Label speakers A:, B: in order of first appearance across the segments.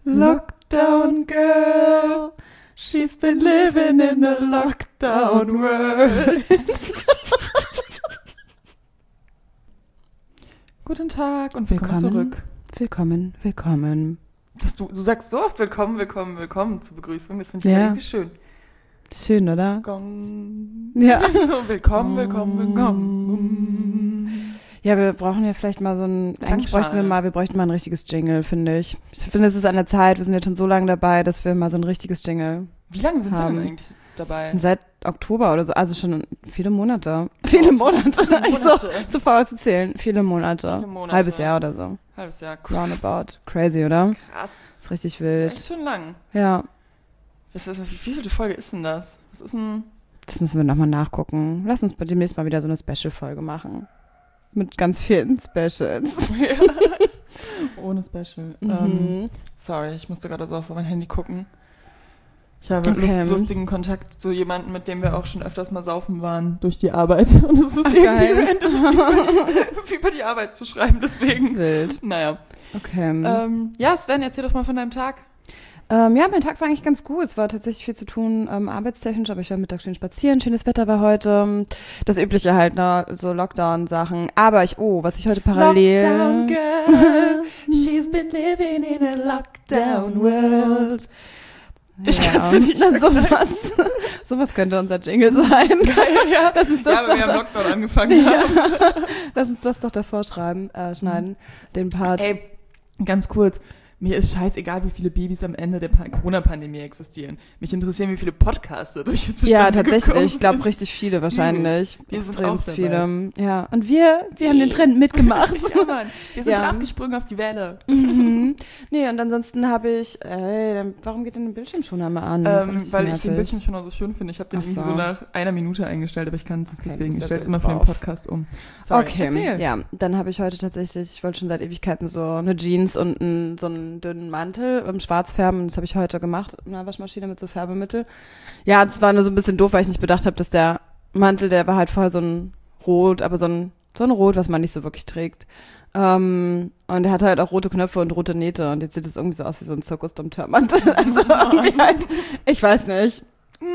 A: Lockdown girl, she's been living in a lockdown world. Guten Tag und willkommen zurück.
B: Willkommen.
A: Du sagst so oft willkommen zur Begrüßung. Das finde ich irgendwie schön.
B: Schön, oder?
A: Gong.
B: Ja.
A: So, willkommen.
B: Ja, wir brauchen ja vielleicht mal so ein, eigentlich bräuchten wir ein richtiges Jingle, finde ich. Ich finde, es ist an der Zeit, wir sind jetzt schon so lange dabei, dass wir mal so ein richtiges Jingle
A: Wie lange sind wir denn eigentlich dabei?
B: Seit Oktober oder so, also schon viele Monate. Viele Monate. Ich so zu faul zu zählen. Viele Monate. Halbes Jahr oder so.
A: Halbes Jahr, krass.
B: Roundabout. Crazy, oder?
A: Krass.
B: Ist richtig wild.
A: Das ist echt schon lang.
B: Ja.
A: Wie viele Folge ist denn das? Das
B: müssen wir nochmal nachgucken. Lass uns demnächst mal wieder so eine Special-Folge machen. Mit ganz vielen Specials.
A: Ohne Special.
B: Mhm.
A: Sorry, ich musste gerade so auf mein Handy gucken. Ich habe lustigen Kontakt zu jemandem, mit dem wir auch schon öfters mal saufen waren durch die Arbeit. Und es ist irgendwie random, über die Arbeit zu schreiben, deswegen.
B: Wild.
A: Naja.
B: Okay.
A: Ja, Sven, erzähl doch mal von deinem Tag.
B: Ja, mein Tag war eigentlich ganz gut. Es war tatsächlich viel zu tun, arbeitstechnisch, aber ich war mittags schön spazieren. Schönes Wetter war heute. Das Übliche halt, ne, so Lockdown-Sachen. Aber was ich heute parallel...
A: Lockdown girl, she's been living in a lockdown world. Ich kann's mir nicht
B: sowas könnte unser Jingle sein.
A: Geil, ja.
B: Das ist das
A: ja, weil wir am Lockdown angefangen haben.
B: Lass uns das doch davor schneiden, den Part.
A: Ey, ganz kurz. Mir ist scheißegal, wie viele Babys am Ende der Corona-Pandemie existieren. Mich interessieren, wie viele Podcasts dadurch zustande
B: Ja, tatsächlich. Ich glaube, richtig viele wahrscheinlich. Extrem viele. Ja. Und wir haben den Trend mitgemacht.
A: Ja, Mann. Wir sind draufgesprungen auf die Welle.
B: Mhm. Nee, und ansonsten habe ich, warum geht denn der Bildschirmschoner mal an?
A: Weil ich den Bildschirmschoner so schön finde. Ich habe den irgendwie so nach einer Minute eingestellt, aber ich kann es deswegen. Ich stelle es immer für den Podcast um. Sorry, erzähl.
B: Ja, dann habe ich heute tatsächlich, ich wollte schon seit Ewigkeiten so eine Jeans und so einen dünnen Mantel im Schwarz färben. Das habe ich heute gemacht in einer Waschmaschine mit so Färbemittel. Ja, es war nur so ein bisschen doof, weil ich nicht bedacht habe, dass der Mantel, der war halt vorher so ein Rot, aber so ein Rot, was man nicht so wirklich trägt. Und er hatte halt auch rote Knöpfe und rote Nähte und jetzt sieht es irgendwie so aus wie so ein Zirkus-Dompteur-Mantel. Also irgendwie halt, ich weiß nicht.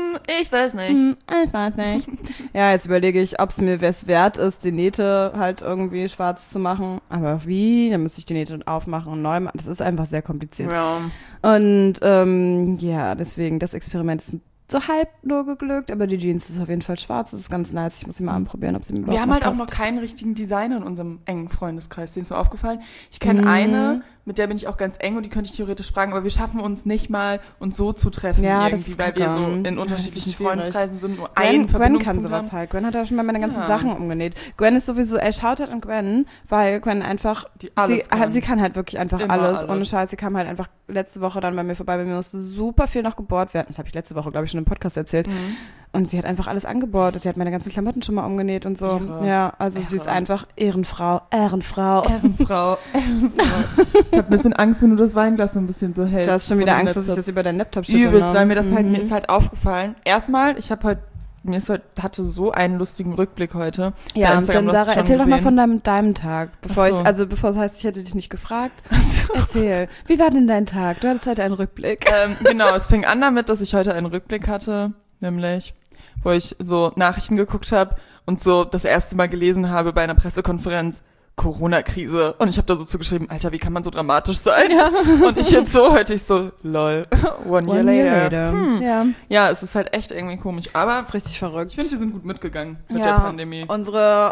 B: Ja, jetzt überlege ich, ob es mir wert ist, die Nähte halt irgendwie schwarz zu machen. Aber wie? Dann müsste ich die Nähte aufmachen und neu machen. Das ist einfach sehr kompliziert.
A: Ja.
B: Und deswegen, das Experiment ist so halb nur geglückt, aber die Jeans ist auf jeden Fall schwarz. Das ist ganz nice. Ich muss sie mal anprobieren, ob sie mir überhaupt
A: Wir haben halt
B: passt.
A: auch noch keinen richtigen Designer in unserem engen Freundeskreis. Denen ist mir aufgefallen. Ich kenne eine, mit der bin ich auch ganz eng und die könnte ich theoretisch fragen, aber wir schaffen uns nicht mal, uns so zu treffen irgendwie, weil wir so in unterschiedlichen Freundeskreisen sind. Nur
B: Gwen kann sowas halt. Gwen hat ja schon mal meine ganzen Sachen umgenäht. Gwen ist sowieso, schaut halt an Gwen, weil Gwen einfach, sie kann halt wirklich einfach alles. Ohne Scheiß, sie kam halt einfach letzte Woche dann bei mir vorbei. Bei mir musste super viel noch gebohrt werden. Das habe ich letzte Woche, glaube ich, schon im Podcast erzählt. Und sie hat einfach alles angebohrt. Sie hat meine ganzen Klamotten schon mal umgenäht und so. Ja, also sie ist einfach Ehrenfrau.
A: Ich habe ein bisschen Angst, wenn du das Weinglas so ein bisschen so hältst.
B: Du hast schon wieder Angst, dass ich das über deinen Laptop schütte.
A: Übelst, weil mir ist halt aufgefallen. Erstmal, hatte so einen lustigen Rückblick heute.
B: Ja, dann Sarah, erzähl doch mal von deinem Tag. Bevor das heißt, ich hätte dich nicht gefragt. Erzähl. Wie war denn dein Tag? Du hattest heute einen Rückblick.
A: Genau, es fing an damit, dass ich heute einen Rückblick hatte, nämlich, wo ich so Nachrichten geguckt habe und so das erste Mal gelesen habe bei einer Pressekonferenz, Corona-Krise. Und ich habe da so zugeschrieben, Alter, wie kann man so dramatisch sein? Ja. Und heute ich so, lol, one year later. Ja, es ist halt echt irgendwie komisch, aber
B: das ist richtig verrückt.
A: Ich finde, wir sind gut mitgegangen mit der Pandemie.
B: Unsere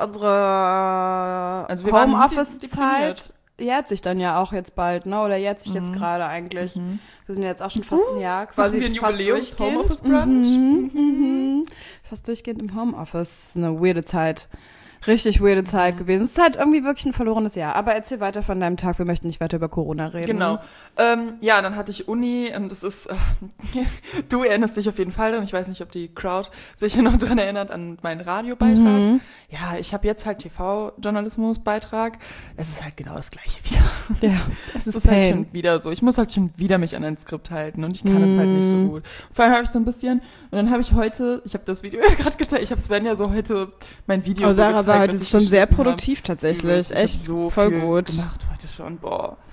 B: Homeoffice-Zeit jährt sich dann ja auch jetzt bald, ne? Oder jährt sich jetzt gerade eigentlich. Wir sind ja jetzt auch schon fast ein Jahr quasi fast durchgehend.
A: Homeoffice-Brunch.
B: Fast durchgehend im Homeoffice. Eine weirde Zeit. Richtig weirde Zeit gewesen. Es ist halt irgendwie wirklich ein verlorenes Jahr. Aber erzähl weiter von deinem Tag. Wir möchten nicht weiter über Corona reden.
A: Genau. Dann hatte ich Uni und das ist, du erinnerst dich auf jeden Fall dran. Ich weiß nicht, ob die Crowd sich noch dran erinnert an meinen Radiobeitrag. Ja, ich habe jetzt halt TV-Journalismus-Beitrag. Es ist halt genau das Gleiche wieder.
B: Ja, es ist
A: halt schon wieder so. Ich muss halt schon wieder mich an ein Skript halten und ich kann es halt nicht so gut. Vor allem habe ich so ein bisschen, und dann habe ich heute, ich habe das Video ja gerade gezeigt, ich habe Sven ja so heute mein Video so gezeigt.
B: Aber heute ist schon sehr produktiv tatsächlich. Echt
A: so
B: voll
A: viel
B: gut
A: gemacht heute schon. Boah.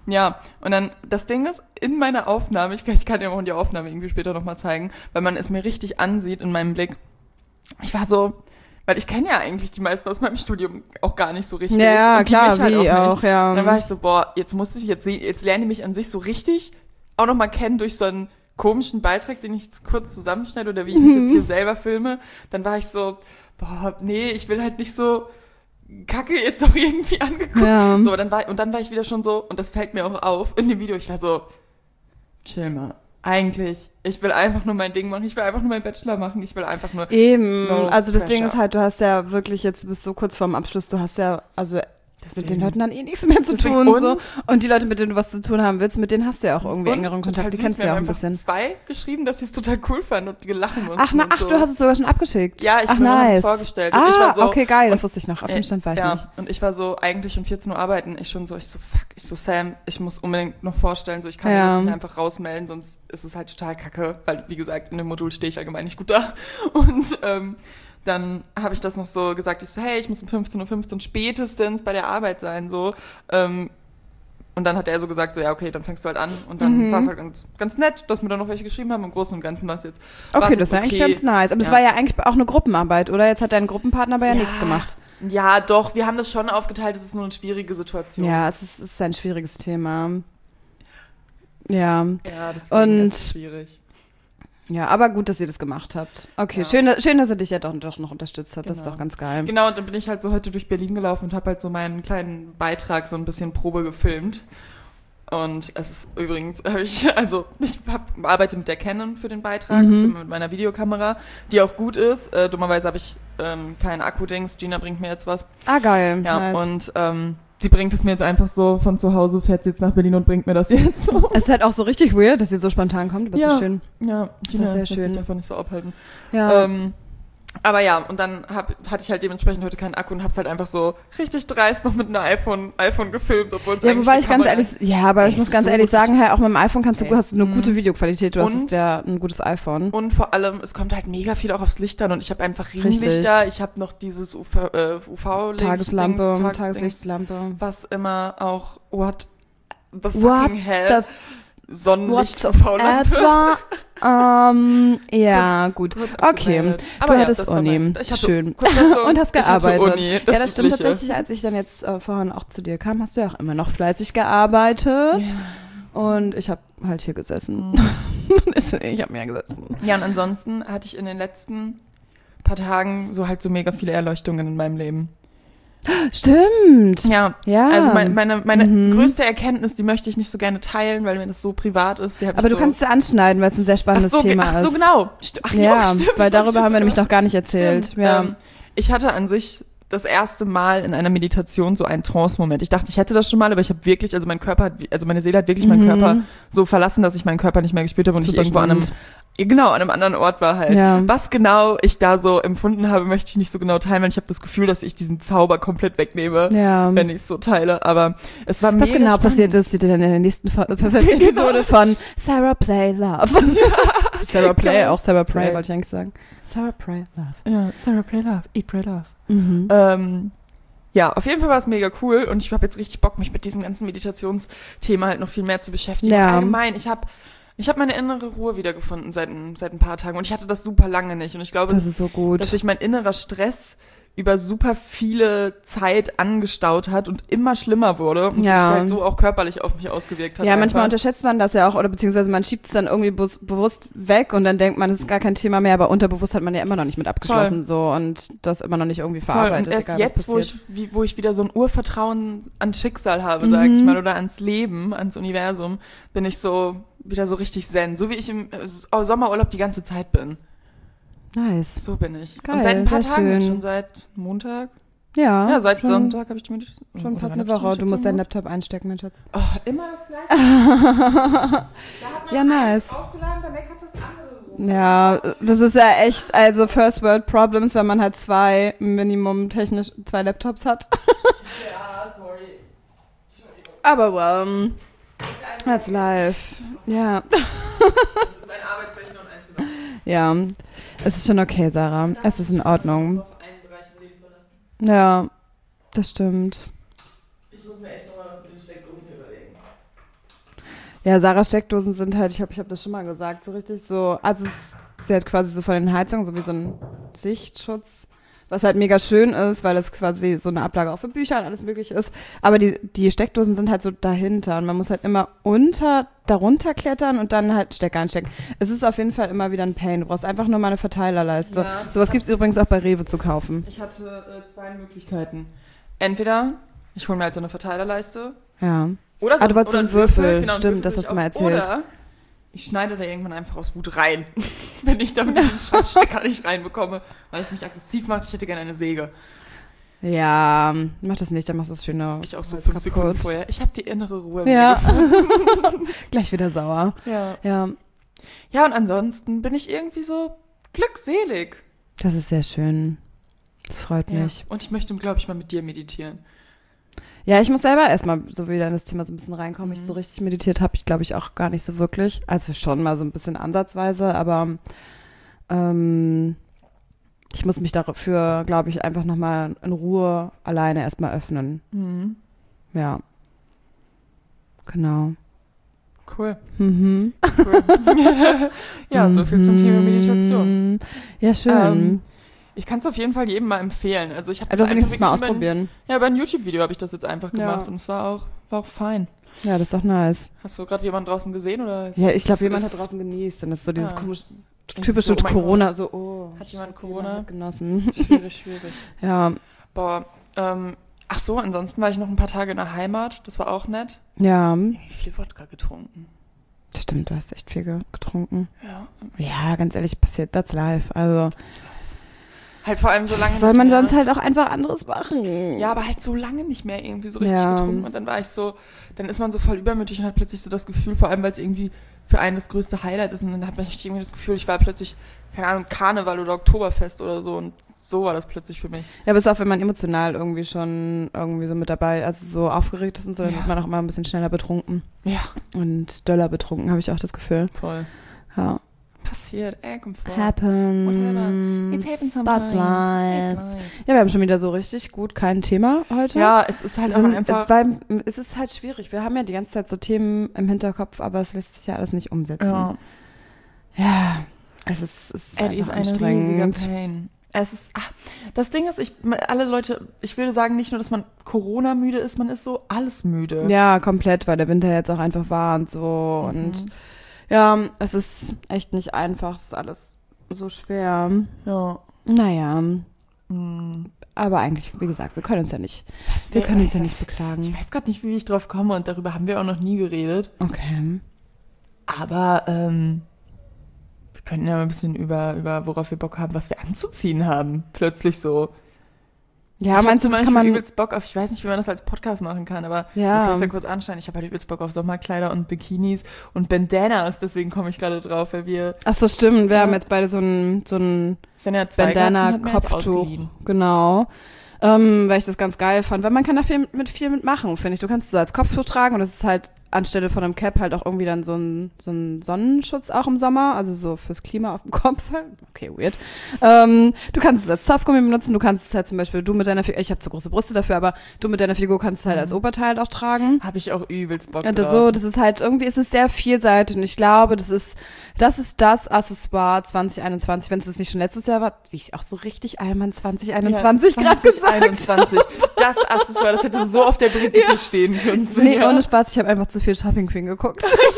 A: Ja, und dann, das Ding ist, in meiner Aufnahme, ich kann dir auch in die Aufnahme irgendwie später nochmal zeigen, weil man es mir richtig ansieht in meinem Blick. Ich war so, weil ich kenne ja eigentlich die meisten aus meinem Studium auch gar nicht so richtig.
B: Ja,
A: und
B: klar,
A: mich halt
B: wie
A: auch,
B: auch, ja.
A: Und dann war ich so, boah, jetzt lernen die mich an sich so richtig auch nochmal kennen durch so einen komischen Beitrag, den ich jetzt kurz zusammenschneide oder wie ich mich jetzt hier selber filme. Dann war ich so, boah, nee, ich will halt nicht so Kacke jetzt auch irgendwie angeguckt.
B: Ja.
A: So, dann war ich wieder schon so, und das fällt mir auch auf in dem Video, ich war so, chill mal. Eigentlich, ich will einfach nur mein Ding machen, ich will einfach nur meinen Bachelor machen, ich will einfach nur...
B: Eben,
A: No
B: also das
A: pressure.
B: Ding ist halt, du hast ja wirklich jetzt, bis so kurz vorm Abschluss, du hast ja, also mit
A: Deswegen.
B: den Leuten dann nichts mehr zu
A: Deswegen.
B: tun.
A: Und?
B: So. Und die Leute, mit denen du was zu tun haben willst, mit denen hast du ja auch irgendwie
A: Und
B: engeren
A: total
B: Kontakt, die
A: süß,
B: kennst du
A: mir
B: ja auch
A: haben
B: ein
A: einfach
B: bisschen.
A: 2 geschrieben, dass sie es total cool fanden und gelachen mussten.
B: Ach,
A: so.
B: du hast es sogar schon abgeschickt.
A: Ja, ich
B: Ach,
A: habe mir
B: nice.
A: das vorgestellt.
B: Ah,
A: Und ich war so,
B: okay, geil, das wusste ich noch. Auf dem Stand war ich
A: ja,
B: nicht.
A: und ich war so, eigentlich um 14 Uhr arbeiten. Ich so, fuck, Sam, ich muss unbedingt noch vorstellen, so, ich kann
B: Ja.
A: mich jetzt nicht einfach rausmelden, sonst ist es halt total kacke, weil, wie gesagt, in dem Modul stehe ich allgemein nicht gut da. Und dann habe ich das noch so gesagt, ich so, hey, ich muss um 15:15 Uhr spätestens bei der Arbeit sein, so. Und dann hat er so gesagt, so, ja, okay, dann fängst du halt an. Und dann war es halt ganz nett, dass mir dann noch welche geschrieben haben. Im Großen und Ganzen war es jetzt.
B: Okay, das ist ja eigentlich ganz nice. Aber es war ja eigentlich auch eine Gruppenarbeit, oder? Jetzt hat dein Gruppenpartner aber ja nichts gemacht.
A: Ja, doch, wir haben das schon aufgeteilt, es ist nur eine schwierige Situation.
B: Ja, es ist ein schwieriges Thema. Ja.
A: Ja, deswegen
B: Und-
A: ist es schwierig.
B: Ja, aber gut, dass ihr das gemacht habt. Okay,
A: Ja.
B: schön, dass er dich ja doch noch unterstützt hat. Das ist
A: Genau.
B: doch ganz geil.
A: Genau, und dann bin ich halt so heute durch Berlin gelaufen und habe halt so meinen kleinen Beitrag so ein bisschen Probe gefilmt. Und es ist übrigens, arbeite mit der Canon für den Beitrag, mit meiner Videokamera, die auch gut ist. Dummerweise habe ich keinen Akku-Dings. Gina bringt mir jetzt was.
B: Ah, geil.
A: Ja,
B: nice.
A: und sie bringt es mir jetzt einfach so von zu Hause, fährt sie jetzt nach Berlin und bringt mir das jetzt so.
B: Es ist halt auch so richtig weird, dass ihr so spontan kommt, aber es
A: Ja.
B: ist schön.
A: Ja,
B: ist auch sehr
A: lässt
B: schön.
A: sich davon nicht so abhalten.
B: Ja.
A: Aber ja, und dann hatte ich halt dementsprechend heute keinen Akku und hab's halt einfach so richtig dreist noch mit einem iPhone gefilmt, obwohl es
B: Ja,
A: eigentlich
B: wobei
A: die
B: ich ganz
A: Kamera-
B: ehrlich, ja, aber ich
A: Ey,
B: muss
A: es
B: ganz
A: ist so
B: ehrlich
A: gut.
B: sagen, hey, auch mit dem iPhone hast du
A: Okay.
B: eine gute Videoqualität. Du hast
A: Und?
B: ein gutes iPhone.
A: Und vor allem, es kommt halt mega viel auch aufs Licht an und ich habe einfach Ringlichter,
B: Richtig.
A: ich habe noch dieses UV-Licht,
B: Tageslampe, Tageslichtlampe.
A: was immer auch, what the
B: What
A: fucking hell, Sonnenlicht,
B: Whatsoever.
A: UV-Lampe.
B: Ja, gut.
A: Kurz
B: Okay,
A: abgemeldet.
B: du
A: Aber ja,
B: hattest
A: das war
B: Uni.
A: ich hatte
B: Schön.
A: Kurz
B: Und hast
A: ich hatte
B: gearbeitet.
A: Uni,
B: Ja, das stimmt
A: Übliche.
B: tatsächlich. Als ich dann jetzt vorhin auch zu dir kam, hast du ja auch immer noch fleißig gearbeitet. Und ich habe halt hier gesessen. Ich habe mehr gesessen.
A: Ja, und ansonsten hatte ich in den letzten paar Tagen so mega viele Erleuchtungen in meinem Leben.
B: Stimmt.
A: Ja,
B: Ja.
A: also meine größte Erkenntnis, die möchte ich nicht so gerne teilen, weil mir das so privat ist. Die hab
B: Aber
A: ich
B: du kannst sie anschneiden, weil es ein sehr spannendes Thema ist.
A: Ach so, genau.
B: Ja,
A: stimmt,
B: weil
A: das hab
B: darüber
A: ich
B: haben wir
A: jetzt
B: nämlich noch gar nicht erzählt.
A: Stimmt.
B: Ja.
A: Ich hatte an sich das erste Mal in einer Meditation so einen Trance-Moment. Ich dachte, ich hätte das schon mal, aber ich habe wirklich, also meine Seele hat wirklich meinen Körper so verlassen, dass ich meinen Körper nicht mehr gespürt habe und
B: Super
A: ich irgendwo an einem anderen Ort war halt.
B: Ja.
A: Was genau ich da so empfunden habe, möchte ich nicht so genau teilen, weil ich habe das Gefühl, dass ich diesen Zauber komplett wegnehme,
B: Ja.
A: wenn ich es so teile. Aber es war
B: Was
A: mega
B: genau
A: spannend.
B: passiert ist, seht ihr dann in der nächsten Episode von Sarah Play Love. Sarah Play,
A: Geil.
B: auch Sarah Pray,
A: Geil.
B: wollte ich eigentlich sagen. Sarah Pray Love.
A: Ja, Sarah Pray Love, Eat Pray Love.
B: Mhm.
A: Ja, auf jeden Fall war es mega cool und ich habe jetzt richtig Bock, mich mit diesem ganzen Meditationsthema halt noch viel mehr zu beschäftigen.
B: Ja.
A: Und allgemein, ich habe meine innere Ruhe wiedergefunden seit ein paar Tagen und ich hatte das super lange nicht und ich glaube,
B: Das ist so gut.
A: dass sich mein innerer Stress über super viele Zeit angestaut hat und immer schlimmer wurde und
B: Ja.
A: sich halt so auch körperlich auf mich ausgewirkt hat.
B: Ja, manchmal
A: einfach.
B: unterschätzt man das ja auch, oder beziehungsweise man schiebt es dann irgendwie bewusst weg und dann denkt man, es ist gar kein Thema mehr, aber unterbewusst hat man ja immer noch nicht mit abgeschlossen so und das immer noch nicht irgendwie
A: Voll.
B: verarbeitet.
A: Und erst
B: egal,
A: jetzt,
B: was passiert.
A: wo ich wieder so ein Urvertrauen ans Schicksal habe, sage ich mal, oder ans Leben, ans Universum, bin ich so wieder so richtig zen. So wie ich im Sommerurlaub die ganze Zeit bin.
B: Nice.
A: So bin ich.
B: Geil,
A: und seit ein paar
B: sehr
A: Tagen,
B: schön.
A: schon seit Montag.
B: Ja,
A: Seit
B: schon,
A: Sonntag habe ich die Meditation.
B: schon fast
A: Wann
B: eine
A: hab ich die
B: Woche. Du musst deinen
A: Meditation
B: Laptop einstecken, mein Schatz.
A: gemacht? Oh, immer das Gleiche. Da hat man
B: Ja, nice.
A: aufgeladen, dann meckert das andere.
B: Ja, das ist ja echt, also First World Problems, wenn man halt zwei Laptops hat.
A: Ja, sorry. Entschuldigung.
B: Aber that's life. Ja.
A: Das ist ein Arbeitsrechner und ein Privat.
B: Ja, es ist schon okay, Sarah. Es ist in Ordnung.
A: Auf einen Bereich im Leben verlassen.
B: Ja, das stimmt.
A: Ich muss mir echt nochmal was mit den Steckdosen überlegen.
B: Ja, Sarahs Steckdosen sind halt, ich hab das schon mal gesagt, so richtig so, also sie hat quasi so von den Heizungen so wie so ein Sichtschutz, was halt mega schön ist, weil es quasi so eine Ablage auch für Bücher und alles mögliche ist. Aber die Steckdosen sind halt so dahinter und man muss halt immer darunter klettern und dann halt Stecker einstecken. Es ist auf jeden Fall immer wieder ein Pain. Du brauchst einfach nur mal eine Verteilerleiste.
A: Ja,
B: Sowas gibt es übrigens auch bei Rewe zu kaufen.
A: Ich hatte 2 Möglichkeiten. Entweder ich hole mir halt so eine Verteilerleiste.
B: Ja.
A: Oder so,
B: du wolltest so einen Würfel.
A: Genau,
B: Stimmt,
A: einen Würfel
B: das hast du mal erzählt.
A: Oder ich schneide da irgendwann einfach aus Wut rein, wenn ich damit den Stecker nicht reinbekomme, weil es mich aggressiv macht. Ich hätte gerne eine Säge.
B: Ja, mach das nicht, dann machst du es schöner.
A: Ich auch so 5 Sekunden vorher. Ich habe die innere Ruhe.
B: Ja. Gleich wieder sauer.
A: Ja.
B: Ja.
A: Ja, und ansonsten bin ich irgendwie so glückselig.
B: Das ist sehr schön. Das freut mich.
A: Und ich möchte, glaube ich, mal mit dir meditieren.
B: Ja, ich muss selber erstmal so wieder in das Thema so ein bisschen reinkommen. Ich so richtig meditiert habe ich, glaube ich, auch gar nicht so wirklich. Also schon mal so ein bisschen ansatzweise, aber ich muss mich dafür, glaube ich, einfach nochmal in Ruhe alleine erstmal öffnen.
A: Mhm.
B: Ja. Genau.
A: Cool.
B: Mhm.
A: Cool. Ja, so viel zum Thema Meditation.
B: Ja, schön.
A: Ich kann es auf jeden Fall jedem mal empfehlen. Also ich habe
B: Also wenigstens mal ausprobieren.
A: Bei einem YouTube-Video habe ich das jetzt einfach gemacht
B: Ja.
A: und es war auch fein.
B: Ja, das ist doch nice.
A: Hast du gerade jemanden draußen gesehen? Oder
B: Ja, ich glaube, jemand hat draußen genießt. Und das ist so dieses typische
A: so, oh mein
B: Corona,
A: Gott.
B: so, oh.
A: Hat jemand Corona?
B: Genossen.
A: Schwierig.
B: Ja.
A: Boah, ach so, ansonsten war ich noch ein paar Tage in der Heimat. Das war auch nett.
B: Ja.
A: Ich habe viel Wodka getrunken.
B: Stimmt, du hast echt viel getrunken.
A: Ja.
B: Ja, ganz ehrlich, passiert, that's life. Also,
A: Halt vor allem so lange
B: soll
A: nicht
B: man
A: mehr.
B: sonst halt auch einfach anderes machen.
A: Ja, aber halt so lange nicht mehr irgendwie so richtig
B: Ja.
A: getrunken. Und dann war ich so, dann ist man so voll übermütig und hat plötzlich so das Gefühl, vor allem weil es irgendwie für einen das größte Highlight ist. Und dann hat man irgendwie das Gefühl, ich war plötzlich, keine Ahnung, Karneval oder Oktoberfest oder so. Und so war das plötzlich für mich.
B: Ja, aber es ist auch, wenn man emotional irgendwie schon irgendwie so mit dabei, also so aufgeregt ist und so, dann wird man auch immer ein bisschen schneller betrunken.
A: Ja.
B: Und doller betrunken, habe ich auch das Gefühl.
A: Voll.
B: Ja.
A: Passiert, kommt vor.
B: Happen.
A: It happens
B: That's
A: sometimes.
B: life.
A: It's life.
B: Ja, wir haben schon wieder so richtig gut kein Thema heute.
A: Ja, es ist halt auch einfach...
B: Es ist halt schwierig. Wir haben ja die ganze Zeit so Themen im Hinterkopf, aber es lässt sich ja alles nicht umsetzen. Ja, es ist einfach
A: ein riesiger
B: anstrengend.
A: Pain. Es ist, das Ding ist, alle Leute, ich würde sagen, nicht nur, dass man Corona-müde ist, man ist so alles müde.
B: Ja, komplett, weil der Winter jetzt auch einfach war und so. Und ja, es ist echt nicht einfach, es ist alles so schwer.
A: Ja.
B: Naja. Aber eigentlich, wie gesagt, wir können uns ja nicht beklagen.
A: Ich weiß gerade nicht, wie ich drauf komme und darüber haben wir auch noch nie geredet.
B: Okay.
A: Aber wir könnten ja mal ein bisschen über worauf wir Bock haben, was wir anzuziehen haben. Plötzlich so.
B: Ja, meinst du, das kann man...
A: übelst Bock auf, ich weiß nicht, wie man das als Podcast machen kann, aber wir können es ja kurz anschneiden. Ich habe halt übelst Bock auf Sommerkleider und Bikinis und Bandanas, deswegen komme ich gerade drauf, weil wir...
B: Ach so, stimmt, wir haben jetzt beide so ein Bandana-Kopftuch, genau. Weil ich das ganz geil fand, weil man kann da viel mitmachen, finde ich. Du kannst es so als Kopftuch tragen und es ist halt anstelle von einem Cap halt auch irgendwie dann so ein Sonnenschutz auch im Sommer, also so fürs Klima auf dem Kopf. Okay, weird. Du kannst es als Softgummi benutzen, du kannst es halt zum Beispiel, du mit deiner Figur, ich habe zu große Brüste dafür, aber du mit deiner Figur kannst es halt als Oberteil auch tragen.
A: Habe ich auch übelst Bock drauf.
B: Das ist halt irgendwie, es ist sehr vielseitig und ich glaube, das ist das Accessoire 2021, wenn es das nicht schon letztes Jahr war, wie ich auch so richtig Allmann 2021 gerade gesagt habe.
A: Das Accessoire, das hätte so auf der Brigitte stehen können.
B: Nee, ohne Spaß, ich habe einfach zu viel Shopping Queen geguckt.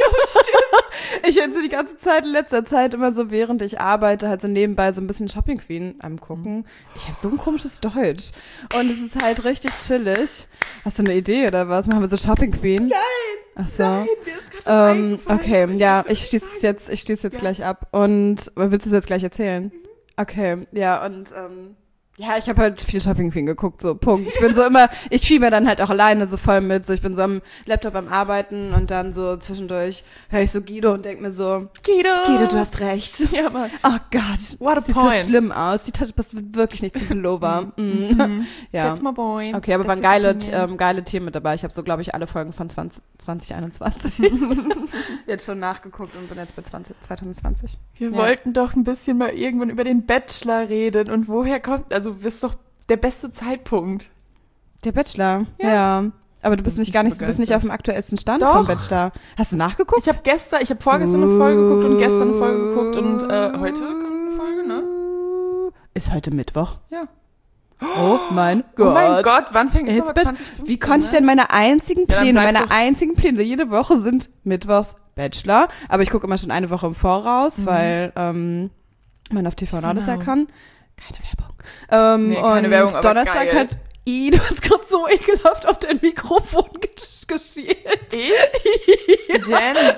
B: Ich bin so die ganze Zeit, in letzter Zeit immer so, während ich arbeite, halt so nebenbei so ein bisschen Shopping Queen am Gucken. Ich habe so ein komisches Deutsch. Und es ist halt richtig chillig. Hast du eine Idee oder was? Machen wir so Shopping Queen?
A: Nein!
B: Ach so.
A: Nein, mir ist gerade eingefallen.
B: Okay, ja, ich schließe jetzt gleich ab. Und willst du es jetzt gleich erzählen? Okay, ja, und ja, ich habe halt viel Shopping Queen geguckt, so, Punkt. Ich bin so immer, ich fieber dann halt auch alleine so voll mit, so, ich bin so am Laptop am Arbeiten und dann so zwischendurch höre ich so Guido und denk mir so, Guido, du hast recht.
A: Ja, Mann.
B: Oh Gott,
A: what a
B: sieht
A: point.
B: so schlimm aus. Die Tasche passt wirklich nicht zum Pullover. Ja.
A: That's my point.
B: Okay, aber waren geile Themen mit dabei. Ich habe so, glaube ich, alle Folgen von 2021 jetzt schon nachgeguckt und bin jetzt bei 2020.
A: Wir wollten doch ein bisschen mal irgendwann über den Bachelor reden und woher kommt, also ist doch der beste Zeitpunkt.
B: Der Bachelor, ja. Aber du bist nicht auf dem aktuellsten Stand
A: Doch.
B: vom Bachelor. Hast du nachgeguckt?
A: Ich habe vorgestern eine Folge geguckt und gestern eine Folge geguckt und heute kommt eine Folge, ne?
B: Ist heute Mittwoch?
A: Ja.
B: Oh mein Gott.
A: Oh mein Gott, wann fängt es
B: Jetzt
A: aber
B: Bachelor.
A: 2015,
B: Wie konnte ich denn meine einzigen Pläne, jede Woche sind Mittwochs Bachelor, aber ich gucke immer schon eine Woche im Voraus, weil man auf TV Now das ja kann. Keine Werbung.
A: Nee, keine Werbung, aber
B: Donnerstag
A: geil.
B: hat du hast gerade so ekelhaft auf dein Mikrofon geschielt.
A: Ich? Denn so?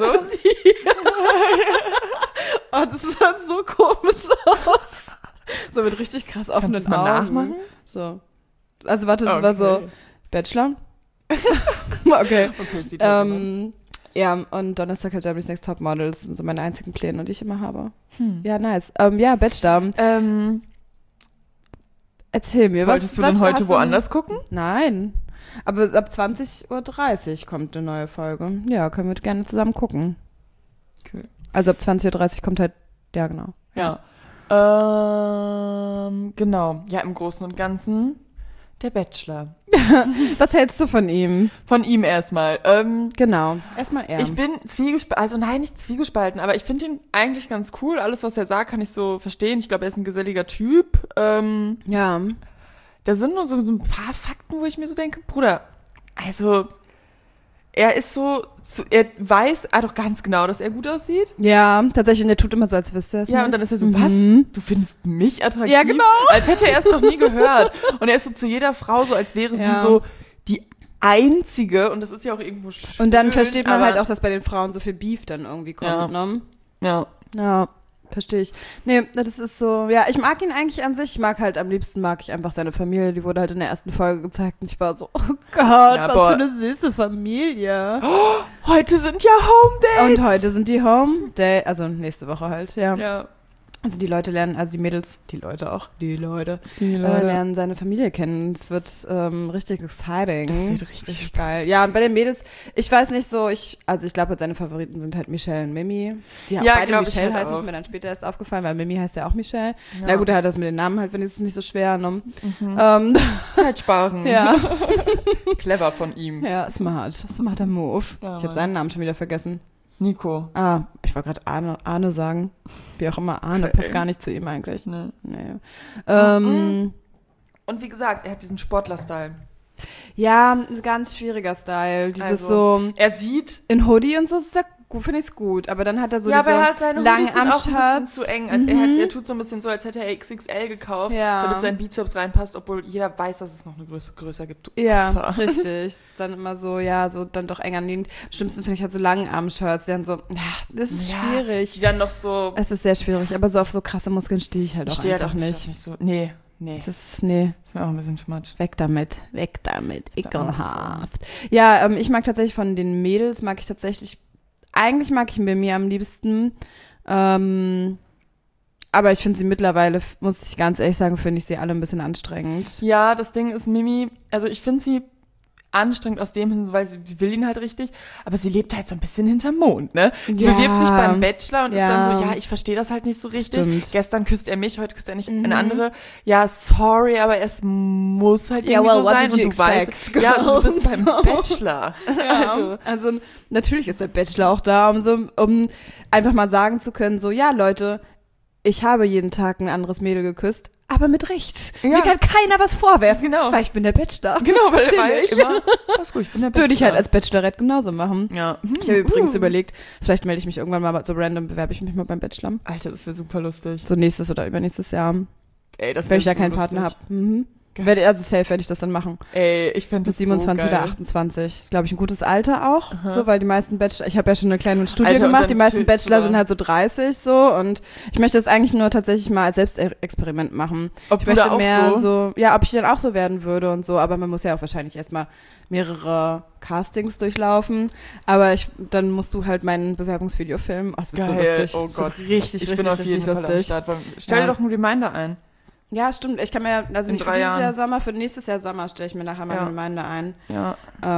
B: Oh, das sah so komisch aus. So mit richtig krass offenen
A: Kannst du das mal
B: Augen.
A: nachmachen?
B: So. Also warte, das war so Bachelor. Okay.
A: Sieht halt jemand.
B: Ja, und Donnerstag hat Germany's Next Topmodel. Das sind so meine einzigen Pläne, die ich immer habe. Ja, nice. Ja, Bachelor. Erzähl mir,
A: Wolltest du denn heute woanders gucken?
B: Nein. Aber ab 20:30 Uhr kommt eine neue Folge. Ja, können wir gerne zusammen gucken.
A: Cool.
B: Also ab 20:30 Uhr kommt halt, ja genau.
A: Ja. Genau. Ja, im Großen und Ganzen der Bachelor.
B: Was hältst du von ihm?
A: Von ihm erstmal.
B: Genau. Erstmal er.
A: Ich bin nicht zwiegespalten, aber ich finde ihn eigentlich ganz cool. Alles, was er sagt, kann ich so verstehen. Ich glaube, er ist ein geselliger Typ.
B: Ja.
A: Da sind nur so ein paar Fakten, wo ich mir so denke, Bruder, also er ist er weiß doch ganz genau, dass er gut aussieht.
B: Ja, tatsächlich. Und er tut immer so, als wüsste er es
A: Ja,
B: nicht.
A: und dann ist er so, was? Du findest mich attraktiv?
B: Ja, genau.
A: Als hätte er es doch nie gehört. Und er ist so zu jeder Frau so, als wäre sie so die Einzige. Und das ist ja auch irgendwo schön.
B: Und dann versteht man halt auch, dass bei den Frauen so viel Beef dann irgendwie kommt, ne?
A: Ja.
B: Ja, verstehe ich. Nee, das ist so, ja, ich mag ihn eigentlich an sich. Am liebsten mag ich einfach seine Familie. Die wurde halt in der ersten Folge gezeigt und ich war so, oh Gott, was für eine süße Familie.
A: Oh, heute sind ja Home Dates.
B: Und heute sind die Home Dates, also nächste Woche halt, ja.
A: Ja.
B: Also die Leute lernen, also die Mädels, die Leute lernen seine Familie kennen. Es wird richtig exciting.
A: Das wird richtig
B: geil. Ja, und bei den Mädels, ich weiß nicht so, ich glaube, seine Favoriten sind halt Michelle und Mimi. Die
A: Ja,
B: beide Michelle
A: halt
B: heißen,
A: auch.
B: ist mir dann später erst aufgefallen, weil Mimi heißt ja auch Michelle.
A: Ja.
B: Na gut, er hat das mit den Namen halt wenigstens nicht so schwer. Ne?
A: Zeit sparen.
B: Ja.
A: Clever von ihm.
B: Ja, smarter Move.
A: Ja,
B: ich habe seinen Namen schon wieder vergessen.
A: Nico.
B: Ich wollte gerade Arne sagen. Wie auch immer, Arne
A: Okay.
B: passt gar nicht zu ihm eigentlich.
A: Nee.
B: Nee.
A: Und wie gesagt, er hat diesen Sportler-Style.
B: Ja, ein ganz schwieriger Style. Dieses
A: Also,
B: so
A: er sieht...
B: in Hoodie und so ist gut, finde ich es gut. Aber dann hat er so
A: Ja,
B: diese
A: aber er hat seine
B: langen
A: Hoodies sind auch ein bisschen
B: Armshirts.
A: zu eng. Er tut so ein bisschen so, als hätte er XXL gekauft,
B: Ja.
A: damit sein Bizeps reinpasst, obwohl jeder weiß, dass es noch eine Größe größer gibt. Du
B: Ja,
A: Opfer.
B: richtig. Es ist dann immer so, ja, so dann doch eng anliegend. Am schlimmsten finde ich halt so langen Armshirts, die dann so, das ist schwierig.
A: Die dann noch so...
B: Es ist sehr schwierig, aber so auf so krasse Muskeln stehe ich halt auch
A: stehe
B: einfach
A: halt auch
B: nicht.
A: nicht so. Nee.
B: Das ist, nee.
A: Das ist mir auch ein bisschen too much.
B: Weg damit, ekelhaft. Ja, ich mag tatsächlich von den Mädels, eigentlich mag ich Mimi am liebsten, aber ich finde sie mittlerweile, muss ich ganz ehrlich sagen, finde ich sie alle ein bisschen anstrengend.
A: Ja, das Ding ist, Mimi, also ich finde sie anstrengend aus dem hin, weil sie will ihn halt richtig, aber sie lebt halt so ein bisschen hinterm Mond, ne? Sie
B: Ja.
A: bewirbt sich beim Bachelor und ist
B: Ja.
A: dann so, ja, ich verstehe das halt nicht so richtig.
B: Stimmt.
A: Gestern küsst er mich, heute küsst er nicht eine andere. Ja, sorry, aber es muss halt irgendwie
B: well,
A: so
B: what
A: sein.
B: did
A: Und
B: you
A: du weißt,
B: expect,
A: ja, also du bist beim
B: girl?
A: Bachelor.
B: Also natürlich ist der Bachelor auch da, um einfach mal sagen zu können, so, ja, Leute, ich habe jeden Tag ein anderes Mädel geküsst, aber mit Recht.
A: Ja.
B: Mir kann keiner was vorwerfen,
A: Genau.
B: weil ich bin der Bachelor.
A: Genau, weil
B: Chillig.
A: immer, was gut, ich bin der Bachelor.
B: Würde ich halt als Bachelorette genauso machen.
A: ja.
B: Ich habe übrigens überlegt, vielleicht melde ich mich irgendwann mal so random, bewerbe ich mich mal beim Bachelor.
A: Alter, das wäre super lustig.
B: So nächstes oder übernächstes Jahr,
A: Ey, das
B: wenn ich da
A: so
B: keinen
A: lustig.
B: Partner habe. Also safe werde ich das dann machen.
A: Ey, ich fände
B: Mit
A: das
B: 27
A: so geil.
B: oder 28. Ist, glaube ich, ein gutes Alter auch. So, weil die meisten Bachelor, ich habe ja schon eine kleine Studie
A: Alter, und
B: gemacht,
A: dann
B: die meisten
A: chillst du
B: Bachelor
A: da.
B: sind halt so 30 so und ich möchte das eigentlich nur tatsächlich mal als Selbstexperiment machen.
A: Ob
B: Ich
A: du da
B: möchte
A: auch
B: mehr
A: so...
B: ja, ob ich dann auch so werden würde und so, aber man muss ja auch wahrscheinlich erstmal mehrere Castings durchlaufen, aber dann musst du halt mein Bewerbungsvideo filmen. Oh, es wird
A: Geil,
B: so lustig.
A: oh
B: Es wird
A: Gott.
B: richtig,
A: Ich
B: richtig,
A: bin auf
B: richtig
A: jeden Fall am
B: lustig.
A: Start. Stell dir doch einen Reminder ein.
B: Ja, stimmt. Ich kann mir, also
A: In
B: nicht für
A: 3
B: dieses
A: Jahren.
B: Jahr Sommer, für nächstes Jahr Sommer stelle ich mir nachher mal
A: Ja.
B: einen Reminder ein.
A: Ja.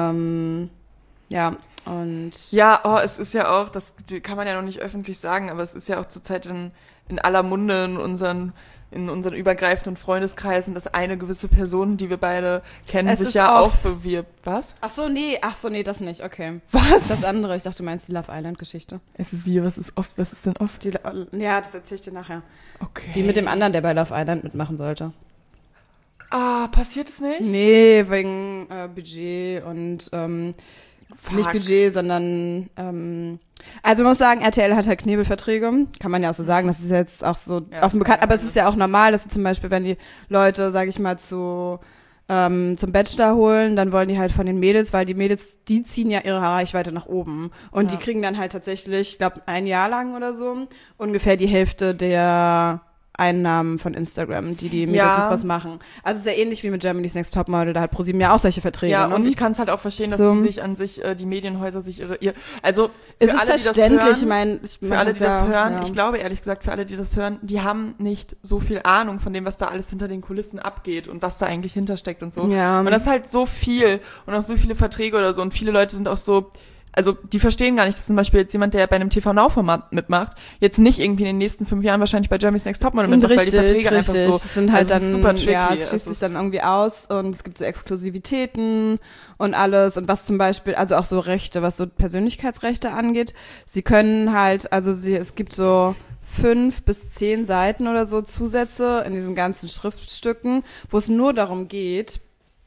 B: Ja, und
A: Ja, es ist ja auch, das kann man ja noch nicht öffentlich sagen, aber es ist ja auch zurzeit in aller Munde in unseren in unseren übergreifenden Freundeskreisen, dass eine gewisse Person, die wir beide kennen,
B: Es
A: sich
B: ist
A: ja auch
B: auf-
A: bewirbt. Was?
B: Ach so, nee, das nicht, okay.
A: Was?
B: Das andere, ich dachte, du meinst die Love Island-Geschichte.
A: Es ist wie, was ist oft, was ist denn oft?
B: Ja, das erzähle ich dir nachher.
A: Okay.
B: Die mit dem anderen, der bei Love Island mitmachen sollte.
A: Ah, passiert es nicht?
B: Nee, wegen Budget und nicht
A: Fuck.
B: Budget, sondern also man muss sagen, RTL hat halt Knebelverträge, kann man ja auch so sagen, das ist jetzt auch so
A: Ja,
B: offen
A: das
B: bekannt,
A: kann
B: aber
A: man
B: es ist ja auch normal, dass sie zum Beispiel, wenn die Leute, sag ich mal, zum Bachelor holen, dann wollen die halt von den Mädels, weil die Mädels, die ziehen ja ihre Reichweite nach oben und
A: Ja.
B: die kriegen dann halt tatsächlich, ich glaube, ein Jahr lang oder so, ungefähr die Hälfte der Einnahmen von Instagram, die Mädels
A: Ja.
B: jetzt was machen. Also sehr ähnlich wie mit Germany's Next Topmodel, da hat ProSieben ja auch solche Verträge.
A: Ja,
B: ne?
A: und ich kann es halt auch verstehen, dass
B: So.
A: die sich an sich, die Medienhäuser sich also
B: Es
A: für
B: ist
A: alle, die das
B: verständlich,
A: hören,
B: ich meine,
A: für alle, die das hören,
B: ja.
A: ich glaube ehrlich gesagt, für alle, die das hören, die haben nicht so viel Ahnung von dem, was da alles hinter den Kulissen abgeht und was da eigentlich hintersteckt und so.
B: Ja.
A: Und das ist halt so viel und auch so viele Verträge oder so und viele Leute sind auch so, also die verstehen gar nicht, dass zum Beispiel jetzt jemand, der bei einem TV-Now-Format mitmacht, jetzt nicht irgendwie in den nächsten 5 Jahren wahrscheinlich bei Germany's Next Topmodel mitmacht, weil die Verträge einfach so,
B: Das sind halt
A: also es ist super
B: dann,
A: tricky.
B: ja, es
A: Es
B: schließt sich
A: ist-
B: dann irgendwie aus und es gibt so Exklusivitäten und alles und was zum Beispiel, also auch so Rechte, was so Persönlichkeitsrechte angeht, sie können halt, also es gibt so 5 bis 10 Seiten oder so Zusätze in diesen ganzen Schriftstücken, wo es nur darum geht,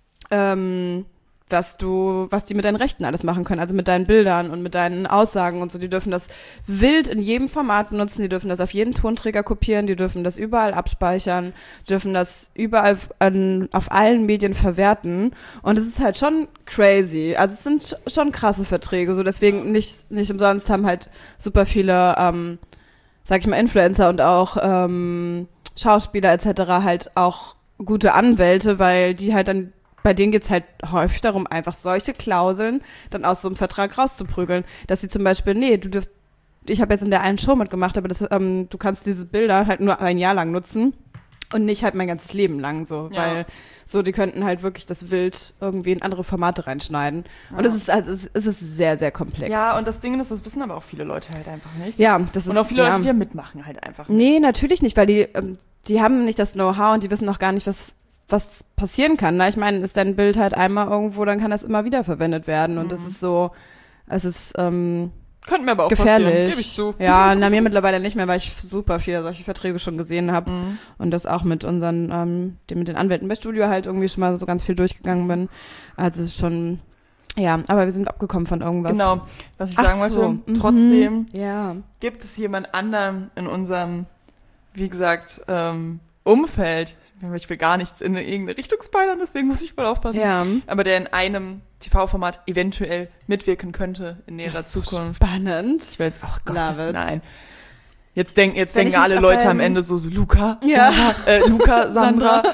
B: was die mit deinen Rechten alles machen können, also mit deinen Bildern und mit deinen Aussagen und so. Die dürfen das wild in jedem Format benutzen, die dürfen das auf jeden Tonträger kopieren, die dürfen das überall abspeichern, die dürfen das überall auf allen Medien verwerten. Und es ist halt schon crazy. Also es sind schon krasse Verträge, so deswegen nicht umsonst haben halt super viele, sag ich mal, Influencer und auch Schauspieler etc. halt auch gute Anwälte, weil die halt dann bei denen geht's halt häufig darum, einfach solche Klauseln dann aus so einem Vertrag rauszuprügeln, dass sie zum Beispiel, ich habe jetzt in der einen Show mitgemacht, aber du kannst diese Bilder halt nur ein Jahr lang nutzen und nicht halt mein ganzes Leben lang so,
A: Ja.
B: weil so, die könnten halt wirklich das Wild irgendwie in andere Formate reinschneiden.
A: Ja.
B: Und es ist sehr, sehr komplex.
A: Ja, und das Ding ist, das wissen aber auch viele Leute halt einfach nicht.
B: ja, das ist
A: Und auch viele
B: ja.
A: Leute, die da mitmachen halt einfach nicht.
B: Nee, natürlich nicht, weil die haben nicht das Know-how und die wissen noch gar nicht, was passieren kann. Ne? Ich meine, ist dein Bild halt einmal irgendwo, dann kann das immer wieder verwendet werden. Und das ist so, es ist
A: Könnte mir aber auch passieren,
B: gefährlich.
A: gebe ich zu.
B: Ja, mir mittlerweile nicht mehr, weil ich super viele solche Verträge schon gesehen habe
A: Mhm.
B: und das auch mit mit den Anwälten bei Studio halt irgendwie schon mal so ganz viel durchgegangen bin. Also es ist schon, ja, aber wir sind abgekommen von irgendwas.
A: Genau, was ich
B: Ach
A: sagen wollte,
B: so, mhm.
A: trotzdem
B: Ja.
A: gibt es jemand anderen in unserem, wie gesagt, Umfeld, ich will gar nichts in irgendeine Richtung spoilern, deswegen muss ich voll aufpassen,
B: Ja.
A: aber der in einem TV-Format eventuell mitwirken könnte in näherer Zukunft.
B: Spannend.
A: Ich will jetzt auch Gott,
B: Love it.
A: nein. Jetzt denken
B: ich
A: alle
B: mich
A: Leute
B: auch
A: am Ende so Luca,
B: Ja.
A: Luca, Sandra,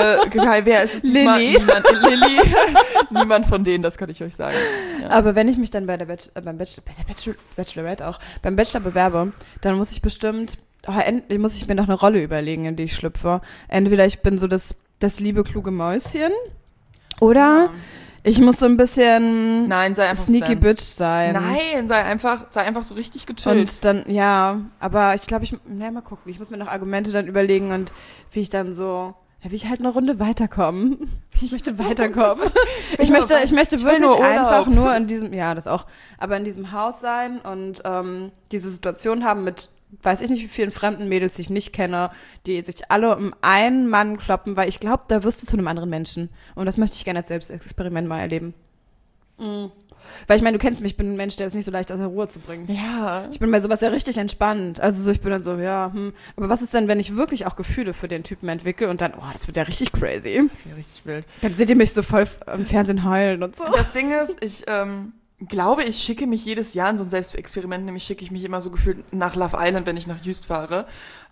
A: wer ist es diesmal?
B: Lilly.
A: Lilly. Niemand von denen, das kann ich euch sagen. Ja.
B: Aber wenn ich mich dann bei der Bachelorette auch, beim Bachelor bewerbe, dann muss ich bestimmt, endlich muss ich mir noch eine Rolle überlegen, in die ich schlüpfe. Entweder ich bin so das liebe, kluge Mäuschen oder ich muss so ein bisschen
A: Nein, sei einfach
B: sneaky
A: Sven.
B: bitch sein.
A: Nein, sei einfach so richtig gechillt.
B: Und dann, ja, aber ich glaube, mal gucken. Ich muss mir noch Argumente dann überlegen und wie ich dann so, wie ich halt eine Runde weiterkommen. Ich möchte weiterkommen. Ich möchte
A: will
B: wirklich
A: nur Urlaub.
B: einfach nur in diesem, ja, das auch, aber in diesem Haus sein und diese Situation haben mit, weiß ich nicht, wie vielen fremden Mädels, die ich nicht kenne, die sich alle um einen Mann kloppen, weil ich glaube, da wirst du zu einem anderen Menschen. Und das möchte ich gerne als Selbstexperiment mal erleben. Weil ich meine, du kennst mich, ich bin ein Mensch, der ist nicht so leicht aus der Ruhe zu bringen.
A: Ja.
B: Ich bin bei sowas ja richtig entspannt. Also so, ich bin dann so, ja, aber was ist denn, wenn ich wirklich auch Gefühle für den Typen entwickle und dann, das wird ja richtig crazy.
A: Ja, richtig wild.
B: Dann seht ihr mich so voll im Fernsehen heulen und so.
A: Das Ding ist, ich glaube, ich schicke mich jedes Jahr in so ein Selbstexperiment, nämlich schicke ich mich immer so gefühlt nach Love Island, wenn ich nach Just fahre.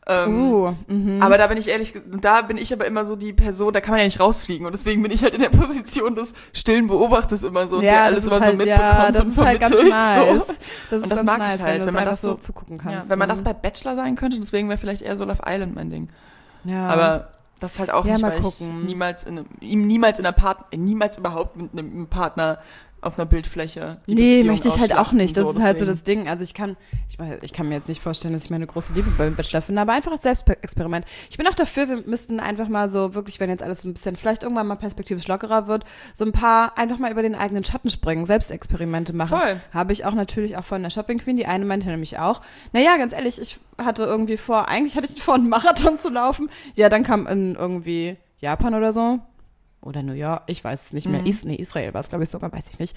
A: Aber da bin ich aber immer so die Person, da kann man ja nicht rausfliegen und deswegen bin ich halt in der Position des stillen Beobachters immer so, der alles immer so mitbekommt
B: das
A: und
B: ist halt ganz
A: vermittelt.
B: nice.
A: So.
B: Das
A: Und das mag ich halt,
B: wenn
A: wenn man
B: das
A: das
B: so
A: so
B: zugucken kannst.
A: Ja, wenn man das bei Bachelor sein könnte, deswegen wäre vielleicht eher so Love Island mein Ding.
B: ja.
A: Aber das halt auch
B: Ja,
A: nicht,
B: mal
A: weil
B: gucken.
A: ich niemals überhaupt mit einem Partner auf einer Bildfläche die
B: Nee,
A: Beziehung
B: möchte ich halt auch nicht. Das
A: so,
B: ist halt so
A: deswegen.
B: das Ding. Also ich kann mir jetzt nicht vorstellen, dass ich meine große Liebe beim Bachelor finde, aber einfach als Selbstexperiment. Ich bin auch dafür, wir müssten einfach mal so wirklich, wenn jetzt alles so ein bisschen vielleicht irgendwann mal perspektivisch lockerer wird, so ein paar einfach mal über den eigenen Schatten springen, Selbstexperimente machen.
A: Voll.
B: Habe ich auch natürlich auch von der Shopping Queen. Die eine meinte nämlich auch, naja, ganz ehrlich, eigentlich hatte ich vor, einen Marathon zu laufen. Ja, dann kam in irgendwie Japan oder so. Oder New York, ich weiß es nicht mehr. Israel war es, glaube ich, sogar, weiß ich nicht.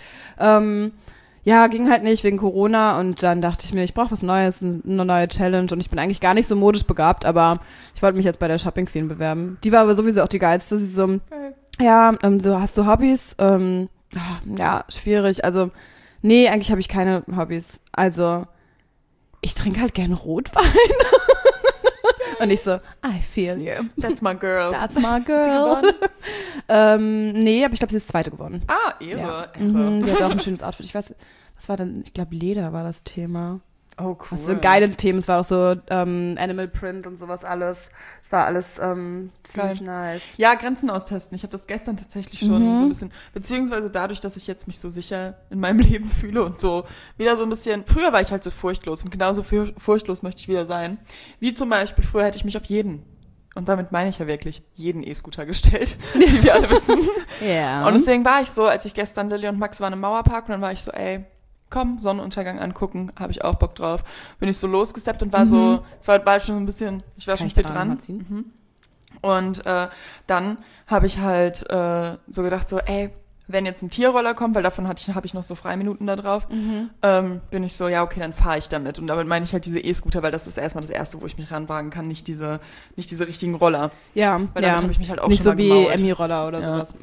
B: Ja, ging halt nicht wegen Corona und dann dachte ich mir, ich brauche was Neues, eine neue Challenge und ich bin eigentlich gar nicht so modisch begabt, aber ich wollte mich jetzt bei der Shopping Queen bewerben. Die war aber sowieso auch die geilste. Sie so, ja, so hast du Hobbys? Ja, schwierig. Also, nee, eigentlich habe ich keine Hobbys. Also, ich trinke halt gerne Rotwein. Und ich so, I feel you.
A: That's my girl.
B: That's my girl. Nee, aber ich glaube, sie ist zweite geworden.
A: Ah, Ehre.
B: Ja.
A: Ehre.
B: Die hat auch ein schönes Outfit. Ich weiß, was war denn? Ich glaube, Leder war das Thema.
A: Oh, cool.
B: Was so geile Themen. Es war auch so Animal Print und sowas alles. Es war alles ziemlich nice.
A: Ja, Grenzen austesten. Ich habe das gestern tatsächlich schon so ein bisschen, beziehungsweise dadurch, dass ich jetzt mich so sicher in meinem Leben fühle und so wieder so ein bisschen, früher war ich halt so furchtlos und genauso furchtlos möchte ich wieder sein. Wie zum Beispiel, früher hätte ich mich auf jeden, und damit meine ich ja wirklich, jeden E-Scooter gestellt, wie wir alle wissen.
B: Ja.
A: Und deswegen war ich so, als ich gestern, Lilly und Max waren im Mauerpark und dann war ich so, ey, komm, Sonnenuntergang angucken, habe ich auch Bock drauf. Bin ich so losgesteppt und war so, es war schon ein bisschen, ich war
B: Kann
A: schon
B: ich
A: spät
B: da
A: dran.
B: mal ziehen?
A: Und dann habe ich halt so gedacht, so, ey, wenn jetzt ein Tierroller kommt, weil davon habe ich noch so Freiminuten da drauf, bin ich so, ja, okay, dann fahre ich damit. Und damit meine ich halt diese E-Scooter, weil das ist erstmal das Erste, wo ich mich ranwagen kann, nicht diese richtigen Roller.
B: Ja,
A: Weil damit habe ich mich halt auch
B: nicht
A: schon
B: so
A: mal
B: wie
A: gemauert.
B: Emmy-Roller oder sowas.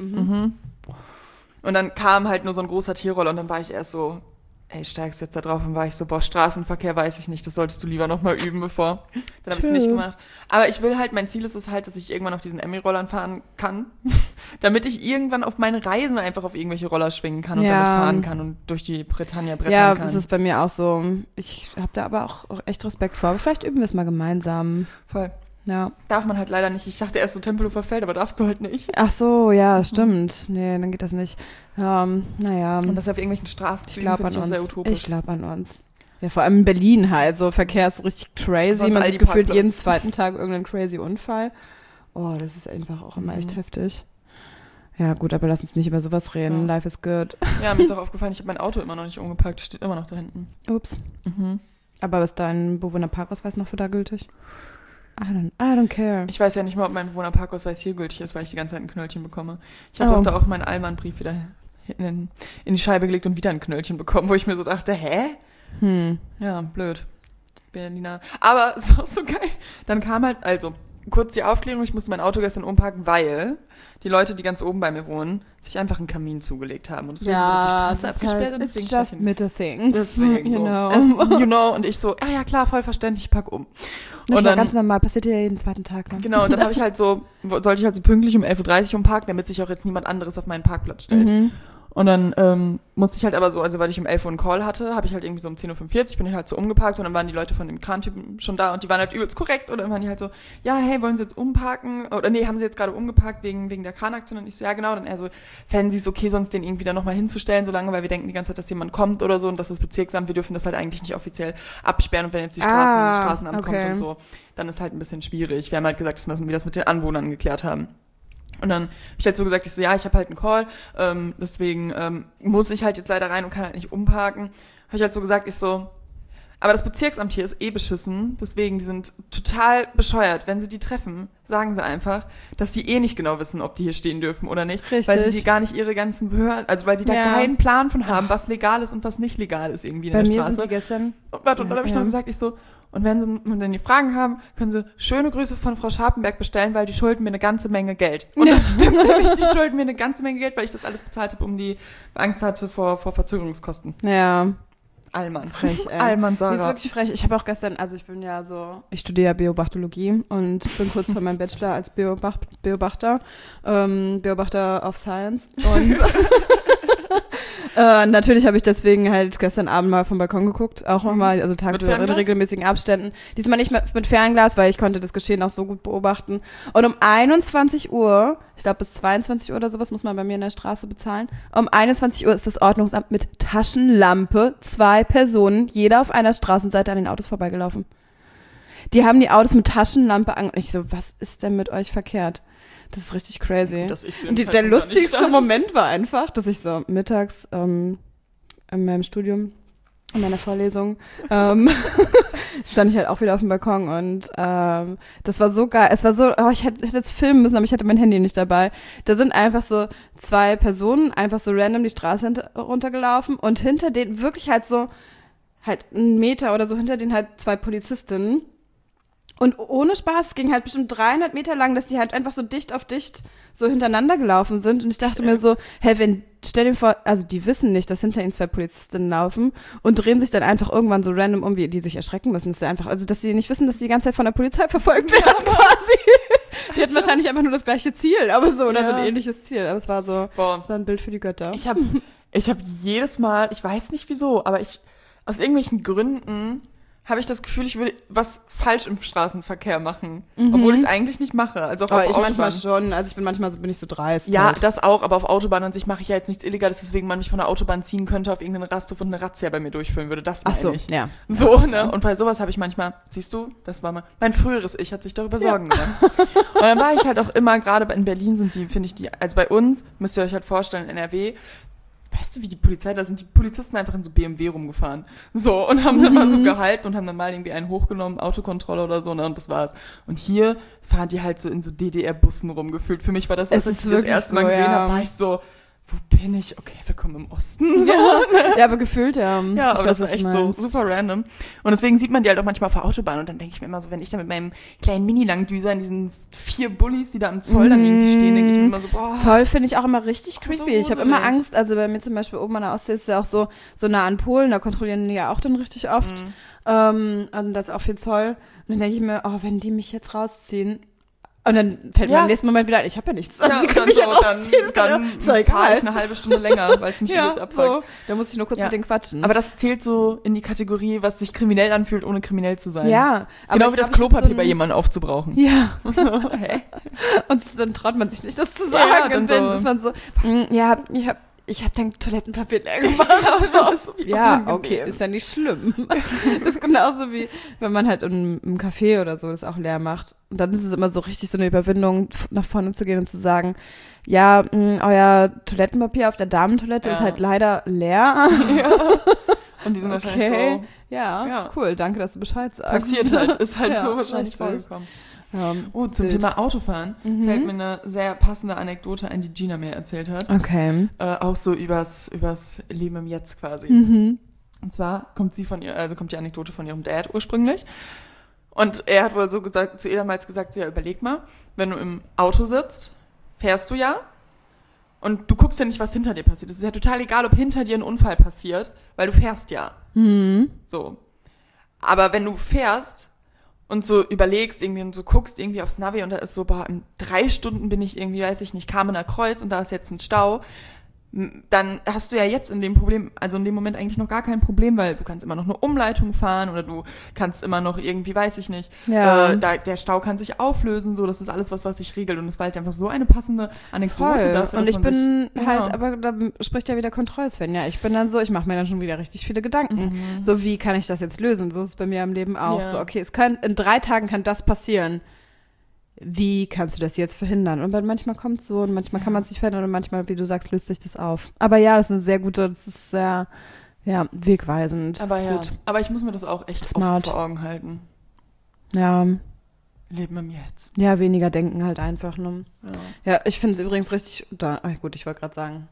A: Und dann kam halt nur so ein großer Tierroller und dann war ich erst so, ey, steigst jetzt da drauf? Und war ich so, boah, Straßenverkehr weiß ich nicht, das solltest du lieber nochmal üben, bevor. Dann habe ich es nicht gemacht. Aber ich will halt, mein Ziel ist es halt, dass ich irgendwann auf diesen Emmy-Rollern fahren kann, damit ich irgendwann auf meine Reisen einfach auf irgendwelche Roller schwingen kann und damit fahren kann und durch die Bretagne brettern
B: Ja,
A: kann.
B: das ist bei mir auch so. Ich habe da aber auch echt Respekt vor. Aber vielleicht üben wir es mal gemeinsam.
A: Voll.
B: Ja.
A: Darf man halt leider nicht. Ich dachte erst so Tempelhofer Feld, aber darfst du halt nicht.
B: Ach so, ja, stimmt. Nee, dann geht das nicht. Naja.
A: Und das auf irgendwelchen Straßen
B: Ich glaube an
A: ich auch sehr
B: uns.
A: utopisch.
B: Ich glaube an uns. Ja, vor allem in Berlin halt. So Verkehr ist so richtig crazy.
A: Sonst
B: Man
A: all
B: sieht
A: die
B: gefühlt jeden
A: Parkplätze.
B: zweiten Tag irgendeinen crazy Unfall. Oh, das ist einfach auch immer echt heftig. Ja, gut, aber lass uns nicht über sowas reden.
A: Ja.
B: Life is good.
A: Ja, mir ist auch aufgefallen, ich habe mein Auto immer noch nicht umgepackt. Steht immer noch da hinten.
B: Ups. Aber ist dein Bewohnerparkausweis noch für da gültig? I don't care.
A: Ich weiß ja nicht mal, ob mein Bewohnerparkausweis hier gültig ist, weil ich die ganze Zeit ein Knöllchen bekomme. Ich habe
B: Oh.
A: doch da auch meinen Allmann-Brief wieder in die Scheibe gelegt und wieder ein Knöllchen bekommen, wo ich mir so dachte, hä? Ja, blöd. Berliner. Aber es war so geil. Dann kam halt, also, kurz die Aufklärung, ich musste mein Auto gestern umparken, weil die Leute, die ganz oben bei mir wohnen, sich einfach einen Kamin zugelegt haben. Und deswegen wurde die Straße abgesperrt. Und
B: it's
A: deswegen
B: just
A: stand ich-
B: middle things.
A: Deswegen
B: you
A: so.
B: know.
A: You know. Und ich so, ja klar, voll verständlich, ich pack um.
B: Und dann, ganz normal, passiert ja jeden zweiten Tag. Ne?
A: Genau, und dann habe ich halt so, sollte ich halt so pünktlich um 11.30 Uhr umparken, damit sich auch jetzt niemand anderes auf meinen Parkplatz stellt. Und dann musste ich halt aber so, also weil ich um 11 Uhr einen Call hatte, habe ich halt irgendwie so um 10.45 Uhr bin ich halt so umgeparkt und dann waren die Leute von dem Krantypen schon da und die waren halt übelst korrekt und dann waren die halt so, ja, hey, wollen Sie jetzt umparken? Oder nee, haben Sie jetzt gerade umgeparkt wegen der Kranaktion? Und ich so, ja, genau. Dann er so, fänden Sie es okay, sonst den irgendwie dann nochmal hinzustellen, solange, weil wir denken die ganze Zeit, dass jemand kommt oder so und das ist Bezirksamt, wir dürfen das halt eigentlich nicht offiziell absperren und wenn jetzt die Straßenamt kommt und so, dann ist halt ein bisschen schwierig. Wir haben halt gesagt, das müssen wir das mit den Anwohnern geklärt haben. Und dann habe ich halt so gesagt, ich so, ja, ich habe halt einen Call, deswegen muss ich halt jetzt leider rein und kann halt nicht umparken. Habe ich halt so gesagt, ich so, aber das Bezirksamt hier ist eh beschissen, deswegen, die sind total bescheuert. Wenn sie die treffen, sagen sie einfach, dass die eh nicht genau wissen, ob die hier stehen dürfen oder nicht.
B: Richtig.
A: Weil sie die gar nicht ihre ganzen Behörden, also weil sie da keinen Plan von haben, was legal ist und was nicht legal ist irgendwie in
B: Bei
A: der
B: mir
A: Straße.
B: sind die gestern...
A: Und warte, und dann habe ich noch gesagt, ich so, und wenn die Fragen haben, können sie schöne Grüße von Frau Scharpenberg bestellen, weil die schulden mir eine ganze Menge Geld. Und das stimmt nämlich, die schulden mir eine ganze Menge Geld, weil ich das alles bezahlt habe, Angst hatte vor Verzögerungskosten.
B: Ja,
A: Allmann.
B: frech, ey.
A: Allmann,
B: Die ist
A: Sarah.
B: wirklich frech. Ich habe auch gestern, also ich bin ja so, ich studiere ja Beobachtologie und bin kurz vor meinem Bachelor als Beobachter of Science und Natürlich habe ich deswegen halt gestern Abend mal vom Balkon geguckt, auch nochmal, also tagsüber in regelmäßigen Abständen. Diesmal nicht mit Fernglas, weil ich konnte das Geschehen auch so gut beobachten. Und um 21 Uhr, ich glaube bis 22 Uhr oder sowas muss man bei mir in der Straße bezahlen, um 21 Uhr ist das Ordnungsamt mit Taschenlampe, 2 Personen, jeder auf einer Straßenseite an den Autos vorbeigelaufen. Die haben die Autos mit Taschenlampe an. Ich so, was ist denn mit euch verkehrt? Das ist richtig crazy. Und der lustigste Moment war einfach, dass ich so mittags in meinem Studium, in meiner Vorlesung, stand ich halt auch wieder auf dem Balkon und das war so geil. Es war so, ich hätte es filmen müssen, aber ich hatte mein Handy nicht dabei. Da sind einfach so 2 Personen einfach so random die Straße runtergelaufen und hinter denen wirklich halt so, halt 1 Meter oder so hinter denen halt 2 Polizistinnen. Und ohne Spaß, es ging halt bestimmt 300 Meter lang, dass die halt einfach so dicht auf dicht so hintereinander gelaufen sind. Und ich dachte mir so, hey, stell dir vor, also die wissen nicht, dass hinter ihnen 2 Polizistinnen laufen und drehen sich dann einfach irgendwann so random um, wie die sich erschrecken müssen. Das ist ja einfach, also dass sie nicht wissen, dass sie die ganze Zeit von der Polizei verfolgt werden quasi. Die hatten wahrscheinlich einfach nur das gleiche Ziel, aber so, oder so ein ähnliches Ziel. Aber es war so, es war ein Bild für die Götter.
A: Ich hab jedes Mal, ich weiß nicht wieso, aber aus irgendwelchen Gründen habe ich das Gefühl, ich würde was falsch im Straßenverkehr machen, obwohl ich es eigentlich nicht mache. Also auch
B: aber
A: auf
B: ich
A: Autobahn.
B: manchmal schon, also bin ich so dreist.
A: Ja,
B: halt.
A: das auch, aber auf Autobahn an sich mache ich ja jetzt nichts Illegales, weswegen man mich von der Autobahn ziehen könnte auf irgendeinen Rasthof und eine Razzia bei mir durchführen würde. Das meine ich.
B: Ja.
A: So, ne? Und bei sowas habe ich manchmal, siehst du, das war mal, mein früheres Ich hat sich darüber Sorgen gemacht. Und dann war ich halt auch immer, gerade in Berlin also bei uns, müsst ihr euch halt vorstellen, in NRW, weißt du, wie die Polizei, da sind die Polizisten einfach in so BMW rumgefahren. So, und haben dann mal so gehalten und haben dann mal irgendwie einen hochgenommen, Autokontrolle oder so, ne, und das war's. Und hier fahren die halt so in so DDR-Bussen rumgefühlt. Für mich war das, als ich das erste Mal gesehen habe, war ich so, wo bin ich? Okay, willkommen im Osten. So, ne?
B: Ja, aber gefühlt, ja.
A: Ja, aber das war echt so super random. Und deswegen sieht man die halt auch manchmal auf der Autobahn. Und dann denke ich mir immer so, wenn ich da mit meinem kleinen Mini-Langdüser in diesen 4 Bullis, die da am Zoll dann irgendwie stehen, denke ich mir immer so, boah.
B: Zoll finde ich auch immer richtig creepy.
A: So
B: ich habe immer Angst, also bei mir zum Beispiel oben an der Ostsee ist es ja auch so nah an Polen, da kontrollieren die ja auch dann richtig oft. Und da ist auch viel Zoll. Und dann denke ich mir, wenn die mich jetzt rausziehen, und dann fällt mir im nächsten Moment wieder ein, ich habe ja nichts. Also sie können mich ja rausziehen. Dann fahre ich
A: eine halbe Stunde länger, weil es mich jetzt abfuckt.
B: So. Da muss ich nur kurz mit denen quatschen.
A: Aber das zählt so in die Kategorie, was sich kriminell anfühlt, ohne kriminell zu sein.
B: Ja.
A: Genau wie das Klopapier bei jemandem aufzubrauchen.
B: Ja.
A: So, hä?
B: Und dann traut man sich nicht, das zu sagen.
A: Ja,
B: und dann ist man so, ich habe dein Toilettenpapier leer gemacht. Ja, okay, ist ja nicht schlimm. Das ist genauso wie, wenn man halt im Café oder so das auch leer macht. Und dann ist es immer so richtig so eine Überwindung, nach vorne zu gehen und zu sagen, ja, euer Toilettenpapier auf der Damentoilette ist halt leider leer.
A: Ja. Und die sind wahrscheinlich so.
B: Ja, cool, danke, dass du Bescheid sagst.
A: Passiert halt, ist halt so wahrscheinlich vorgekommen.
B: Ja,
A: zum Thema Autofahren fällt mir eine sehr passende Anekdote ein, die Gina mir erzählt hat.
B: Okay.
A: Auch so übers Leben im Jetzt quasi. Und zwar kommt die Anekdote von ihrem Dad ursprünglich. Und er hat wohl so gesagt, zu ihr damals gesagt, so, ja, überleg mal, wenn du im Auto sitzt, fährst du ja und du guckst ja nicht, was hinter dir passiert. Es ist ja total egal, ob hinter dir ein Unfall passiert, weil du fährst ja. So. Aber wenn du fährst und so überlegst irgendwie und so guckst irgendwie aufs Navi und da ist so, in 3 Stunden bin ich irgendwie, weiß ich nicht, Kamener Kreuz und da ist jetzt ein Stau, dann hast du ja jetzt in dem Moment eigentlich noch gar kein Problem, weil du kannst immer noch eine Umleitung fahren oder du kannst immer noch irgendwie, weiß ich nicht, der Stau kann sich auflösen, so, das ist alles was sich regelt und es war halt einfach so eine passende Anekdote dafür.
B: Und ich bin aber da spricht ja wieder Kontrollsven, ja, ich bin dann so, ich mache mir dann schon wieder richtig viele Gedanken, so wie kann ich das jetzt lösen, so ist es bei mir im Leben auch, so okay, in 3 Tagen kann das passieren. Wie kannst du das jetzt verhindern? Und manchmal kommt es so und manchmal kann man es nicht verhindern und manchmal, wie du sagst, löst sich das auf. Aber ja, das ist sehr wegweisend.
A: Aber ich muss mir das auch echt oft vor Augen halten.
B: Ja.
A: Leben im Jetzt.
B: Ja, weniger denken halt einfach. Ne? Ja, ich finde es übrigens richtig, ich wollte gerade sagen,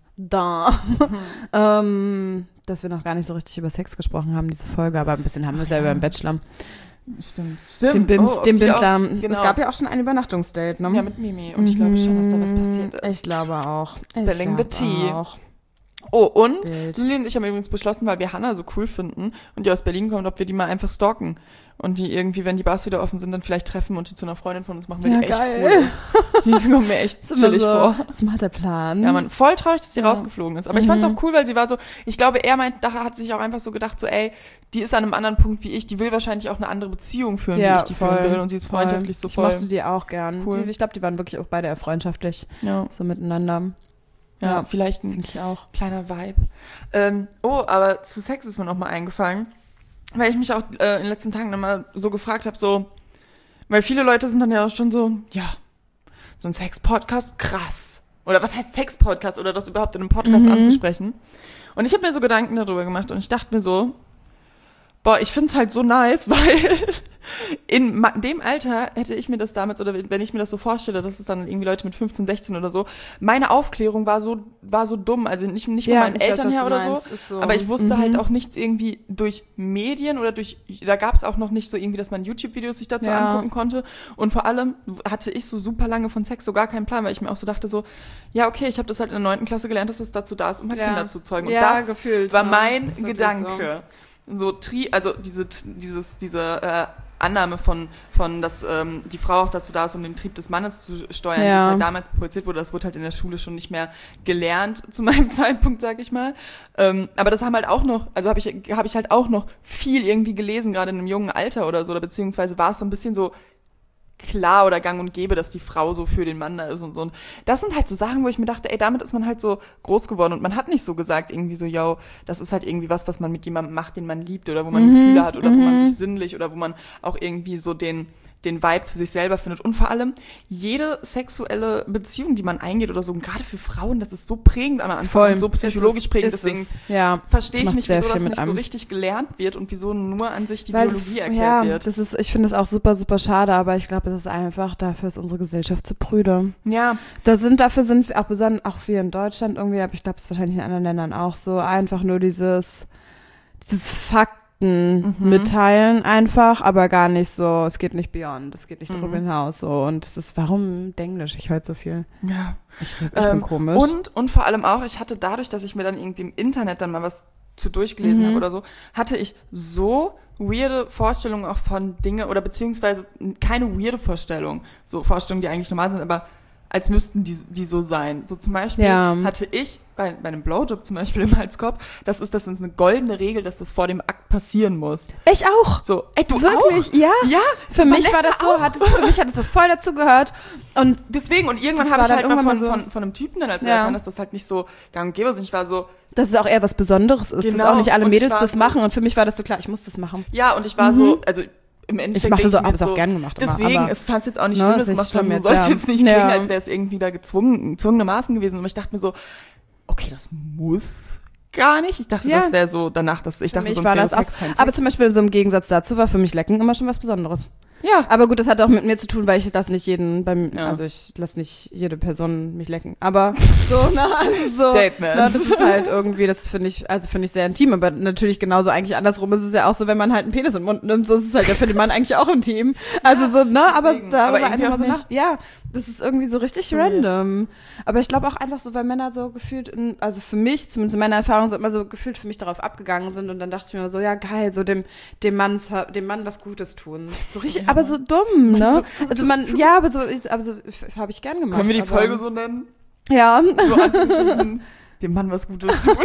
B: dass wir noch gar nicht so richtig über Sex gesprochen haben, diese Folge, aber ein bisschen haben wir es ja über den Bachelor.
A: Stimmt.
B: Den Bims, genau. Es gab ja auch schon ein Übernachtungsdate, ne?
A: Ja, mit Mimi. Und ich glaube schon, dass da was passiert ist.
B: Ich glaube auch.
A: Spelling the tea. Oh, und Lili und ich haben übrigens beschlossen, weil wir Hannah so cool finden und die aus Berlin kommt, ob wir die mal einfach stalken. Und die irgendwie, wenn die Bars wieder offen sind, dann vielleicht treffen und die zu einer Freundin von uns machen, weil die echt cool ist. Die kommt mir echt chillig vor.
B: Was macht der Plan?
A: Ja, man, voll traurig, dass sie rausgeflogen ist. Aber ich fand's auch cool, weil sie war so, ich glaube, da hat sich auch einfach so gedacht, so, ey, die ist an einem anderen Punkt wie ich, die will wahrscheinlich auch eine andere Beziehung führen, wie ich die führen will. Und sie ist freundschaftlich so voll.
B: Ich mochte die auch gern.
A: Cool.
B: Ich glaube, die waren wirklich auch beide eher freundschaftlich.
A: Ja.
B: So miteinander.
A: Ja, vielleicht ein
B: denke ich auch.
A: kleiner Vibe. Aber zu Sex ist mir noch mal eingefallen, weil ich mich auch in den letzten Tagen immer so gefragt habe, so, weil viele Leute sind dann ja auch schon so, ja, so ein Sex-Podcast, krass. Oder was heißt Sex-Podcast oder das überhaupt in einem Podcast anzusprechen? Und ich habe mir so Gedanken darüber gemacht und ich dachte mir so, boah, ich find's halt so nice, weil in dem Alter hätte ich mir das damals, oder wenn ich mir das so vorstelle, dass es dann irgendwie Leute mit 15, 16 oder so, meine Aufklärung war so dumm, also nicht von meinen Eltern her oder so, aber ich wusste halt auch nichts irgendwie durch Medien oder da gab es auch noch nicht so irgendwie, dass man YouTube-Videos sich dazu angucken konnte und vor allem hatte ich so super lange von Sex so gar keinen Plan, weil ich mir auch so dachte so, ja okay, ich habe das halt in der 9. Klasse gelernt, dass es dazu da ist, um halt Kinder zu zeugen und das gefühlt, war mein Gedanke. Also diese Annahme von dass die Frau auch dazu da ist, um den Trieb des Mannes zu steuern, das halt damals projiziert wurde, das wurde halt in der Schule schon nicht mehr gelernt zu meinem Zeitpunkt, sag ich mal. Aber das haben halt auch noch, also habe ich halt auch noch viel irgendwie gelesen, gerade in einem jungen Alter oder so, oder beziehungsweise war es so ein bisschen so klar oder gang und gäbe, dass die Frau so für den Mann da ist und so. Und das sind halt so Sachen, wo ich mir dachte, ey, damit ist man halt so groß geworden und man hat nicht so gesagt irgendwie so, yo, das ist halt irgendwie was man mit jemandem macht, den man liebt oder wo man Gefühle hat oder wo man sich sinnlich oder wo man auch irgendwie so den Vibe zu sich selber findet und vor allem jede sexuelle Beziehung, die man eingeht oder so, und gerade für Frauen, das ist so prägend am Anfang und so psychologisch prägend, deswegen verstehe ich nicht, wieso das nicht so richtig gelernt wird und wieso nur an sich die Biologie erklärt wird.
B: Ich finde das auch super, super schade, aber ich glaube, es ist einfach, dafür ist unsere Gesellschaft zu prüde.
A: Ja.
B: Dafür sind wir auch besonders, auch wir in Deutschland irgendwie, aber ich glaube, es ist wahrscheinlich in anderen Ländern auch so, einfach nur dieses Fakten mitteilen einfach, aber gar nicht so, es geht nicht beyond, es geht nicht darüber hinaus so und es ist, warum Denglisch ich heute so viel?
A: Ja.
B: Ich bin komisch.
A: Und vor allem auch, ich hatte dadurch, dass ich mir dann irgendwie im Internet dann mal was zu durchgelesen habe oder so, hatte ich so weirde Vorstellungen auch von Dingen oder beziehungsweise keine weirde Vorstellung, so Vorstellungen, die eigentlich normal sind, aber als müssten die so sein. So zum Beispiel hatte ich bei einem Blowjob zum Beispiel im Halskorb, das ist eine goldene Regel, dass das vor dem Akt passieren muss.
B: Ich auch.
A: So, ey, du
B: wirklich?
A: Auch?
B: Ja.
A: Ja.
B: Für mich war das so, für mich hat es so voll dazu gehört und
A: deswegen, und irgendwann habe ich halt mal von einem Typen dann erfahren, dass das halt nicht so gang und gäbe ist und ich war so,
B: dass es auch eher was Besonderes ist,
A: genau,
B: dass auch nicht alle Mädels das
A: so
B: machen und für mich war das so klar, ich muss das machen.
A: Ja, und ich war so, also im Endeffekt
B: ich mache das habe es auch gern gemacht.
A: Deswegen,
B: aber,
A: es fand es jetzt auch nicht schlimm, das gemacht haben. So soll es jetzt nicht klingen, als wäre es irgendwie da gezwungenermaßen gewesen. Aber ich dachte mir so, okay, das muss gar nicht. Ich dachte, das wäre so danach, ich dachte, sonst wäre das kein Sex.
B: Aber zum Beispiel so im Gegensatz dazu war für mich Lecken immer schon was Besonderes.
A: Ja.
B: Aber gut, das hat auch mit mir zu tun, weil ich das nicht also ich lasse nicht jede Person mich lecken. Aber so,
A: Statement.
B: Das ist halt irgendwie, das finde ich sehr intim, aber natürlich genauso eigentlich andersrum ist es ja auch so, wenn man halt einen Penis im Mund nimmt, so ist es halt ja für den Mann eigentlich auch intim. Also so, aber da war einfach mal so das ist irgendwie so richtig random. Aber ich glaube auch einfach so, weil Männer so gefühlt, also für mich, zumindest in meiner Erfahrung, so immer so gefühlt für mich darauf abgegangen sind und dann dachte ich mir so, ja geil, so dem Mann was Gutes tun. So richtig, aber so dumm, ne? Also aber so habe ich gern gemacht.
A: Können wir die Folge so nennen?
B: Ja.
A: So Anführungsstrichen, dem Mann was Gutes tun.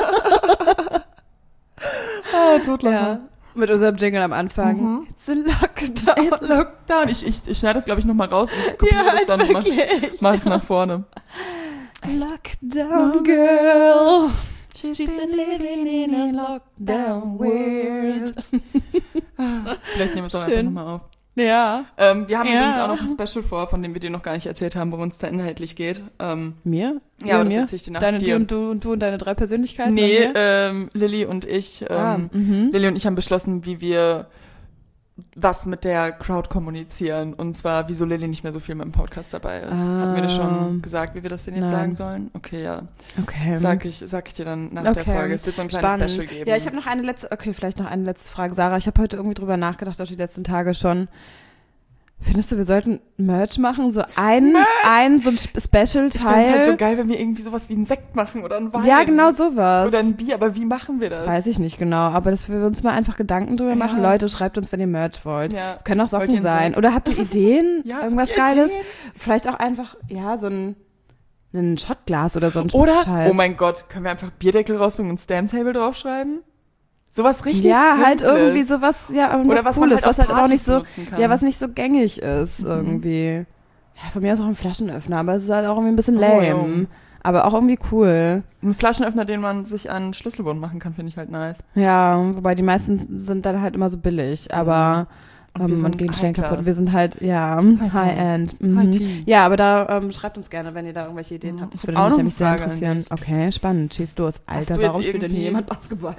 A: Totlachen. Ja.
B: Mit unserem Jingle am Anfang. It's a Lockdown.
A: Ich schneide das, glaube ich, nochmal raus und kopiere das dann und mach es nach vorne.
B: Lockdown Girl. She's been living in a lockdown world.
A: Vielleicht nehmen wir es auch einfach nochmal auf.
B: Ja.
A: Wir haben übrigens auch noch ein Special vor, von dem wir dir noch gar nicht erzählt haben, worum es da inhaltlich geht.
B: Mir?
A: Ja, aber das erzähle ich dir nach dir.
B: Du und deine 3 Persönlichkeiten?
A: Nee, Lilly und ich. Lilly und ich haben beschlossen, wie wir was mit der Crowd kommunizieren. Und zwar, wieso Lilly nicht mehr so viel mit dem Podcast dabei ist. Hatten wir das schon gesagt, wie wir das denn jetzt sagen sollen? Okay, ja.
B: Okay.
A: Sag ich dir dann nach der Folge. Es wird so ein kleines Special geben.
B: Ja, ich habe vielleicht noch eine letzte Frage, Sarah. Ich habe heute irgendwie drüber nachgedacht, auch die letzten Tage schon. Findest du, wir sollten Merch machen? So ein so ein Special-Teil?
A: Ich fände es halt so geil, wenn wir irgendwie sowas wie einen Sekt machen oder einen Wein.
B: Ja, genau sowas.
A: Oder ein Bier, aber wie machen wir das?
B: Weiß ich nicht genau, aber dass wir uns mal einfach Gedanken drüber machen. Leute, schreibt uns, wenn ihr Merch wollt.
A: Ja.
B: Es können auch Socken sein. Oder habt ihr Ideen?
A: Ja,
B: irgendwas Geiles? Vielleicht auch einfach, ja, so ein Shotglas oder so ein
A: Oder,
B: Scheiß.
A: oh mein Gott, können wir einfach Bierdeckel rausbringen und Stamptable draufschreiben? Sowas richtig
B: ja,
A: Simples.
B: halt irgendwie sowas, ja,
A: oder was
B: Cooles,
A: man halt
B: was halt auch nicht
A: Partys
B: so,
A: benutzen kann.
B: ja, was nicht so gängig ist irgendwie. Ja, von mir aus auch ein Flaschenöffner, aber es ist halt auch irgendwie ein bisschen lame. Aber auch irgendwie cool.
A: Ein Flaschenöffner, den man sich an Schlüsselbund machen kann, finde ich halt nice.
B: Ja, wobei die meisten sind dann halt immer so billig, aber und gehen schnell kaputt. Und wir sind halt, ja, High-End.
A: High-Tea.
B: Ja, aber da schreibt uns gerne, wenn ihr da irgendwelche Ideen habt. Das würde mich nämlich sehr interessieren. Okay, spannend. Schieß los. Alter, warum spielt denn hier jemand Basketball?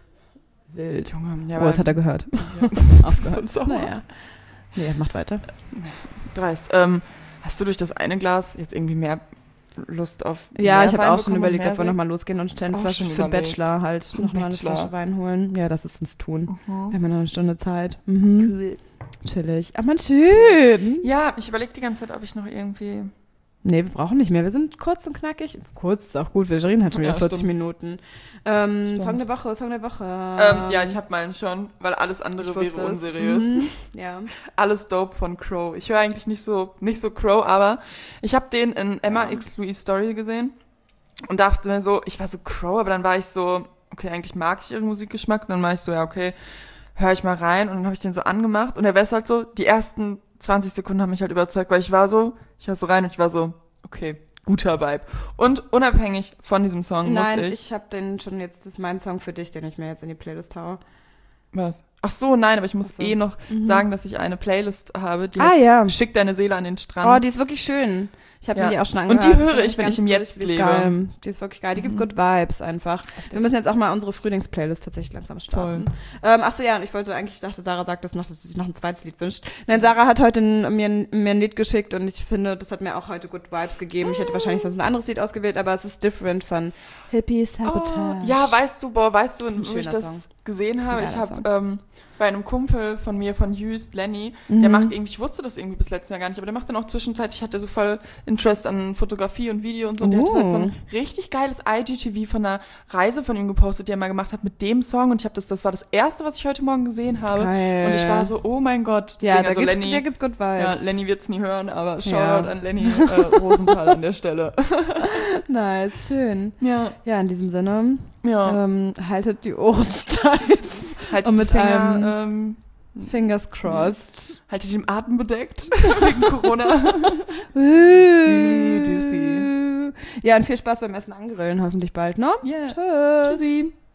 B: Wild.
A: Junge, ja,
B: das hat er gehört.
A: Ja.
B: Aufgehört.
A: So.
B: Naja. Nee, macht weiter.
A: Dreist. Hast du durch das eine Glas jetzt irgendwie mehr Lust auf
B: Ja,
A: mehr
B: ich habe
A: Wein
B: auch schon
A: bekommen und
B: überlegt,
A: mehr
B: ob wir
A: Sekt?
B: nochmal losgehen und schnell eine
A: Auch
B: Flasche
A: schon
B: für den
A: überlegt.
B: Bachelor halt
A: Für den
B: nochmal eine
A: Bachelor.
B: Flasche Wein holen. Ja, das ist uns tun. Wir
A: Mhm.
B: haben ja noch eine Stunde Zeit. Cool. Chillig. Ach man, schön.
A: Ja, ich überlege die ganze Zeit, ob ich noch irgendwie...
B: Nee, wir brauchen nicht mehr. Wir sind kurz und knackig. Kurz ist auch gut, wir reden halt schon wieder
A: Ja,
B: 40
A: stimmt.
B: Minuten. Song der Woche.
A: ja, ich habe meinen schon, weil alles andere wäre unseriös.
B: Ja.
A: Alles dope von Crow. Ich höre eigentlich nicht so Crow, aber ich habe den in Emma X Louise Story gesehen und dachte mir so, ich war so Crow, aber dann war ich so, okay, eigentlich mag ich ihren Musikgeschmack und dann war ich so, ja, okay, höre ich mal rein und dann habe ich den so angemacht und der ist halt so, die ersten 20 Sekunden haben mich halt überzeugt, weil ich war so rein und ich war so, okay, guter Vibe. Und unabhängig von diesem Song
B: Nein,
A: muss
B: ich habe den schon jetzt, das ist mein Song für dich, den ich mir jetzt in die Playlist haue.
A: Was? Ach so, nein, aber ich muss
B: Ach so.
A: noch sagen, dass ich eine Playlist habe, die Schick deine Seele an den Strand.
B: Oh, die ist wirklich schön. Ich habe mir die auch schon angehört.
A: Und die höre ich, wenn ich im Jetzt
B: Die ist
A: lebe.
B: geil. Die ist wirklich geil. Die gibt Good Vibes einfach. Wir müssen jetzt auch mal unsere Frühlingsplaylist tatsächlich langsam starten. Achso, ja, und ich dachte, Sarah sagt das noch, dass sie sich noch ein zweites Lied wünscht. Nein, Sarah hat heute mir ein Lied geschickt und ich finde, das hat mir auch heute Good Vibes gegeben. Ich hätte wahrscheinlich sonst ein anderes Lied ausgewählt, aber es ist Different von Hippie Sabotage.
A: Ja, weißt du, wo
B: ein
A: ich
B: schöner
A: das
B: Song.
A: gesehen habe?
B: Das ist
A: Ich
B: ein geiler
A: habe bei einem Kumpel von mir, von Jüst, Lenny, der macht irgendwie, ich wusste das irgendwie bis letztes Jahr gar nicht, aber der macht dann auch zwischenzeitlich, ich hatte so voll Interest an Fotografie und Video und so. Und der hat halt so ein richtig geiles IGTV von einer Reise von ihm gepostet, die er mal gemacht hat mit dem Song. Und ich habe das war das erste, was ich heute Morgen gesehen habe.
B: Geil.
A: Und ich war so, oh mein Gott.
B: Ja,
A: Deswegen,
B: der gibt Good Vibes.
A: ja, Lenny wird's nie hören, aber Shoutout an Lenny Rosenthal an der Stelle.
B: Nice, schön.
A: Ja.
B: Ja, in diesem Sinne,
A: Ja.
B: haltet die Ohren steif.
A: Haltet
B: und
A: die
B: mit
A: Finger,
B: Fingers crossed.
A: haltet den Atem bedeckt wegen Corona.
B: Ja, und viel Spaß beim Essen angrillen, hoffentlich bald, ne?
A: Yeah.
B: Tschüss.
A: Tschüssi.